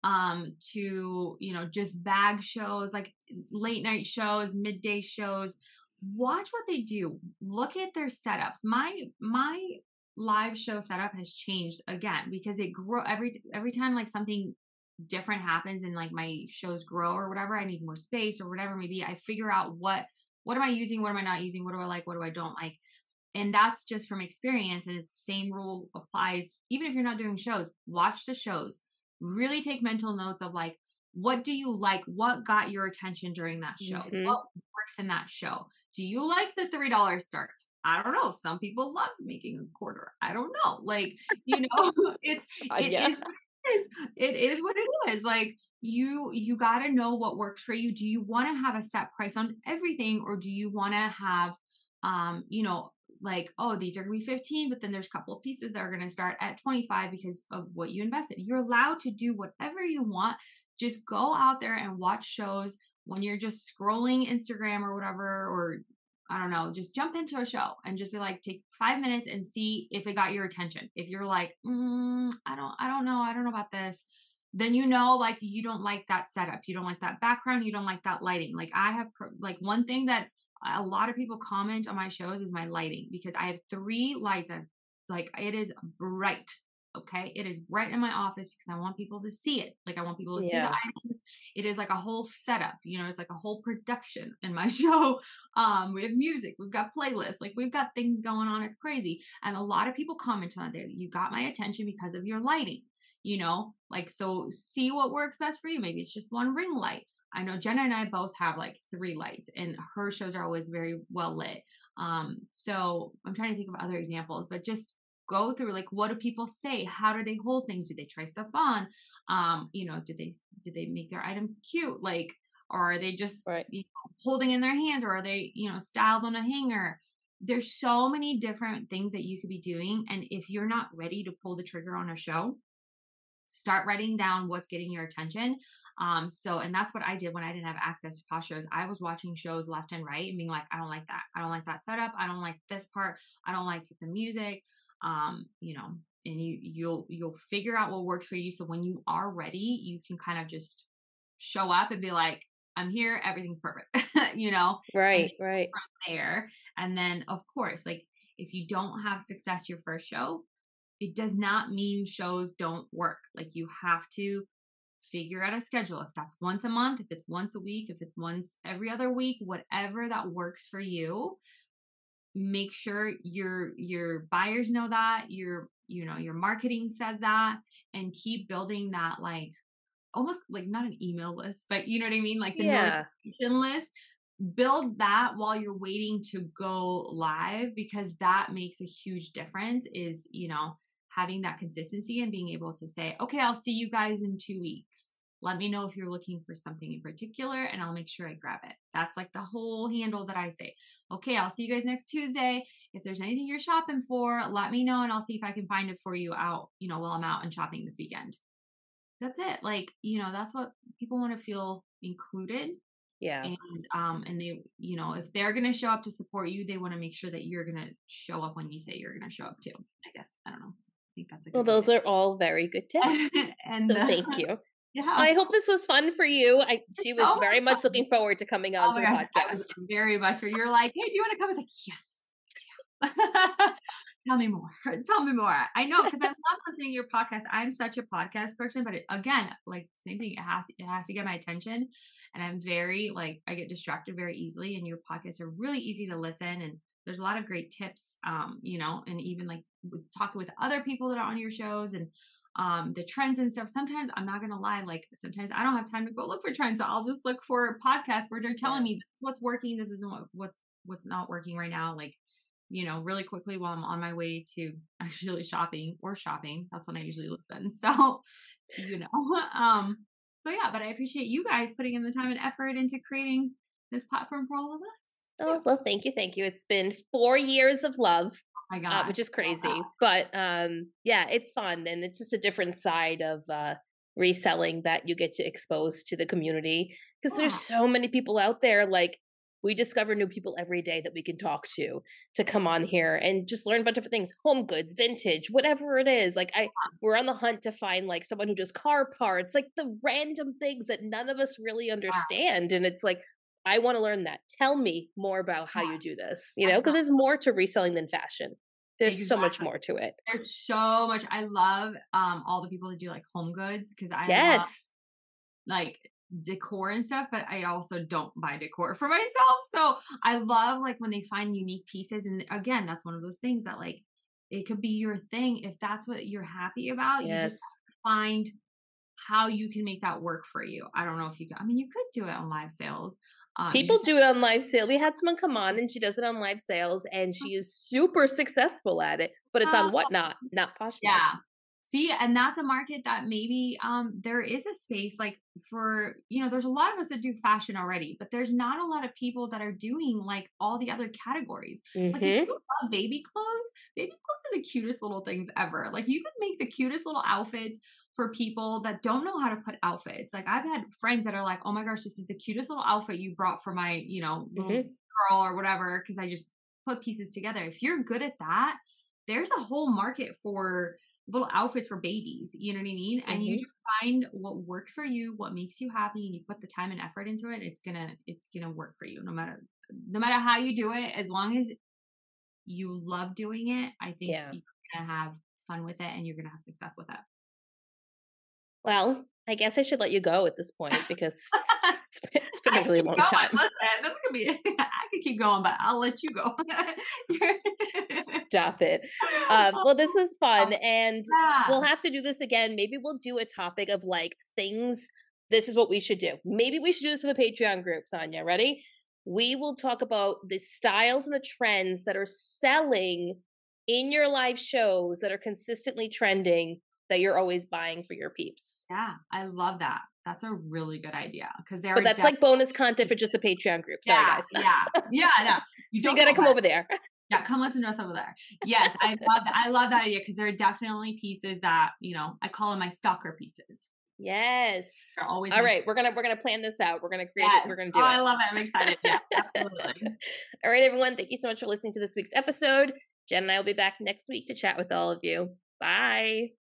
Speaker 2: to just bag shows, like late night shows, midday shows. Watch what they do. Look at their setups. My live show setup has changed again because it grow every time like something different happens and like my shows grow or whatever. I need more space or whatever maybe. I figure out what am I using, what am I not using, what do I like, what do I don't like. And that's just from experience. And it's the same rule applies even if you're not doing shows. Watch the shows. Really take mental notes of like, what do you like? What got your attention during that show?
Speaker 1: Hmm.
Speaker 2: What works in that show? Do you like the $3 starts? I don't know. Some people love making a quarter. I don't know. Like, it's it
Speaker 1: Yeah.
Speaker 2: is what it is. It is what it is. Like you got to know what works for you. Do you want to have a set price on everything, or do you want to have um, you know, like, oh, these are gonna be 15, but then there's a couple of pieces that are gonna start at 25 because of what you invested. You're allowed to do whatever you want. Just go out there and watch shows when you're just scrolling Instagram or whatever, or I don't know, just jump into a show and just be like, take 5 minutes and see if it got your attention. If you're like, I don't know about this, then like you don't like that setup, you don't like that background, you don't like that lighting. Like I have like one thing that a lot of people comment on my shows is my lighting because I have 3 lights. Like it is bright. Okay. It is bright in my office because I want people to see it. Like I want people to see the
Speaker 1: Yeah.
Speaker 2: items. It is like a whole setup, it's like a whole production in my show. We have music, we've got playlists, like we've got things going on. It's crazy. And a lot of people comment on there. You got my attention because of your lighting, like, so see what works best for you. Maybe it's just one ring light. I know Jenna and I both have like 3 lights and her shows are always very well lit. So I'm trying to think of other examples, but just go through like, what do people say? How do they hold things? Do they try stuff on? Do they make their items cute? Like, or are they just
Speaker 1: Right.
Speaker 2: holding in their hands, or are they, styled on a hanger? There's so many different things that you could be doing. And if you're not ready to pull the trigger on a show, start writing down what's getting your attention. And that's what I did when I didn't have access to Posh shows. I was watching shows left and right and being like, I don't like that. I don't like that setup. I don't like this part. I don't like the music. And you'll figure out what works for you. So when you are ready, you can kind of just show up and be like, I'm here. Everything's perfect, and
Speaker 1: Right. Right.
Speaker 2: from there. And then of course, like if you don't have success your first show, it does not mean shows don't work. Like you have to figure out a schedule. If that's once a month, if it's once a week, if it's once every other week, whatever that works for you, make sure your buyers know that, your marketing said that, and keep building that, like almost like not an email list, but you know what I mean? Like the
Speaker 1: Yeah.
Speaker 2: notification list. Build that while you're waiting to go live, because that makes a huge difference is, having that consistency and being able to say, okay, I'll see you guys in 2 weeks. Let me know if you're looking for something in particular and I'll make sure I grab it. That's like the whole handle that I say. Okay, I'll see you guys next Tuesday. If there's anything you're shopping for, let me know and I'll see if I can find it for you out, while I'm out and shopping this weekend. That's it. Like, that's what people want to feel included.
Speaker 1: Yeah.
Speaker 2: And they, if they're going to show up to support you, they want to make sure that you're going to show up when you say you're going to show up too. I guess. I don't know. I think that's a good
Speaker 1: Well, those are all very good tips.
Speaker 2: and
Speaker 1: So thank you.
Speaker 2: Yeah.
Speaker 1: I hope this was fun for you. She was
Speaker 2: so
Speaker 1: very much
Speaker 2: fun.
Speaker 1: looking forward to coming on to the
Speaker 2: I was
Speaker 1: podcast.
Speaker 2: very much. Where you're like, hey, do you want to come? I was like, yes. Tell me more. Tell me more. I know, because I love listening to your podcast. I'm such a podcast person, but again, like same thing. It has to get my attention, and I'm very like I get distracted very easily. And your podcasts are really easy to listen, and there's a lot of great tips. And even like talking with other people that are on your shows and the trends and stuff. Sometimes I'm not gonna lie, like sometimes I don't have time to go look for trends, so I'll just look for podcasts where they're telling me this is what's working, this isn't what's not working right now. Like really quickly while I'm on my way to actually shopping. That's when I usually look then. So, so yeah, but I appreciate you guys putting in the time and effort into creating this platform for all of us.
Speaker 1: Oh, well, thank you. Thank you. It's been 4 years of love,
Speaker 2: Oh my God,
Speaker 1: which is crazy, but yeah, it's fun. And it's just a different side of reselling that you get to expose to the community because there's so many people out there. Like, we discover new people every day that we can talk to come on here and just learn a bunch of different things, home goods, vintage, whatever it is. Like we're on the hunt to find like someone who does car parts, like the random things that none of us really understand. And it's like, I want to learn that. Tell me more about how you do this, because there's more to reselling than fashion. There's so much more to it.
Speaker 2: There's so much. I love all the people that do like home goods because I love like decor and stuff, but I also don't buy decor for myself. So I love like when they find unique pieces. And again, that's one of those things that like it could be your thing. If that's what you're happy about, you just find how you can make that work for you. I don't know if you can, you could do it on live sales.
Speaker 1: People do it on live sale. We had someone come on and she does it on live sales and she is super successful at it, but it's on Whatnot, not Poshmark.
Speaker 2: Yeah. See, and that's a market that maybe there is a space like for, there's a lot of us that do fashion already, but there's not a lot of people that are doing like all the other categories. Like if you love baby clothes are the cutest little things ever. Like you could make the cutest little outfits for people that don't know how to put outfits. Like I've had friends that are like, oh my gosh, this is the cutest little outfit you brought for my, little girl or whatever. Cause I just put pieces together. If you're good at that, there's a whole market for little outfits for babies. You know what I mean? And you just find what works for you, what makes you happy, and you put the time and effort into it. It's gonna work for you no matter how you do it. As long as you love doing it, I think you're gonna have fun with it and you're gonna have success with it.
Speaker 1: Well, I guess I should let you go at this point because it's been a really long time.
Speaker 2: Listen, this could be. I could keep going, but I'll let you go.
Speaker 1: Stop it. Well, this was fun, and we'll have to do this again. Maybe we'll do a topic of like things. This is what we should do. Maybe we should do this for the Patreon group, Sonia. Ready? We will talk about the styles and the trends that are selling in your live shows that are consistently trending, that you're always buying for your peeps.
Speaker 2: Yeah, I love that. That's a really good idea because
Speaker 1: but that's like bonus content for just the Patreon group. Sorry, guys.
Speaker 2: Yeah.
Speaker 1: So you got to come over there.
Speaker 2: Yeah, come listen to us over there. Yes, I love that idea because there are definitely pieces that I call them my stalker pieces.
Speaker 1: Yes. All right, we're gonna plan this out. We're gonna create it. We're gonna do it.
Speaker 2: I love it. I'm excited. Yeah, absolutely.
Speaker 1: All right, everyone. Thank you so much for listening to this week's episode. Jen and I will be back next week to chat with all of you. Bye.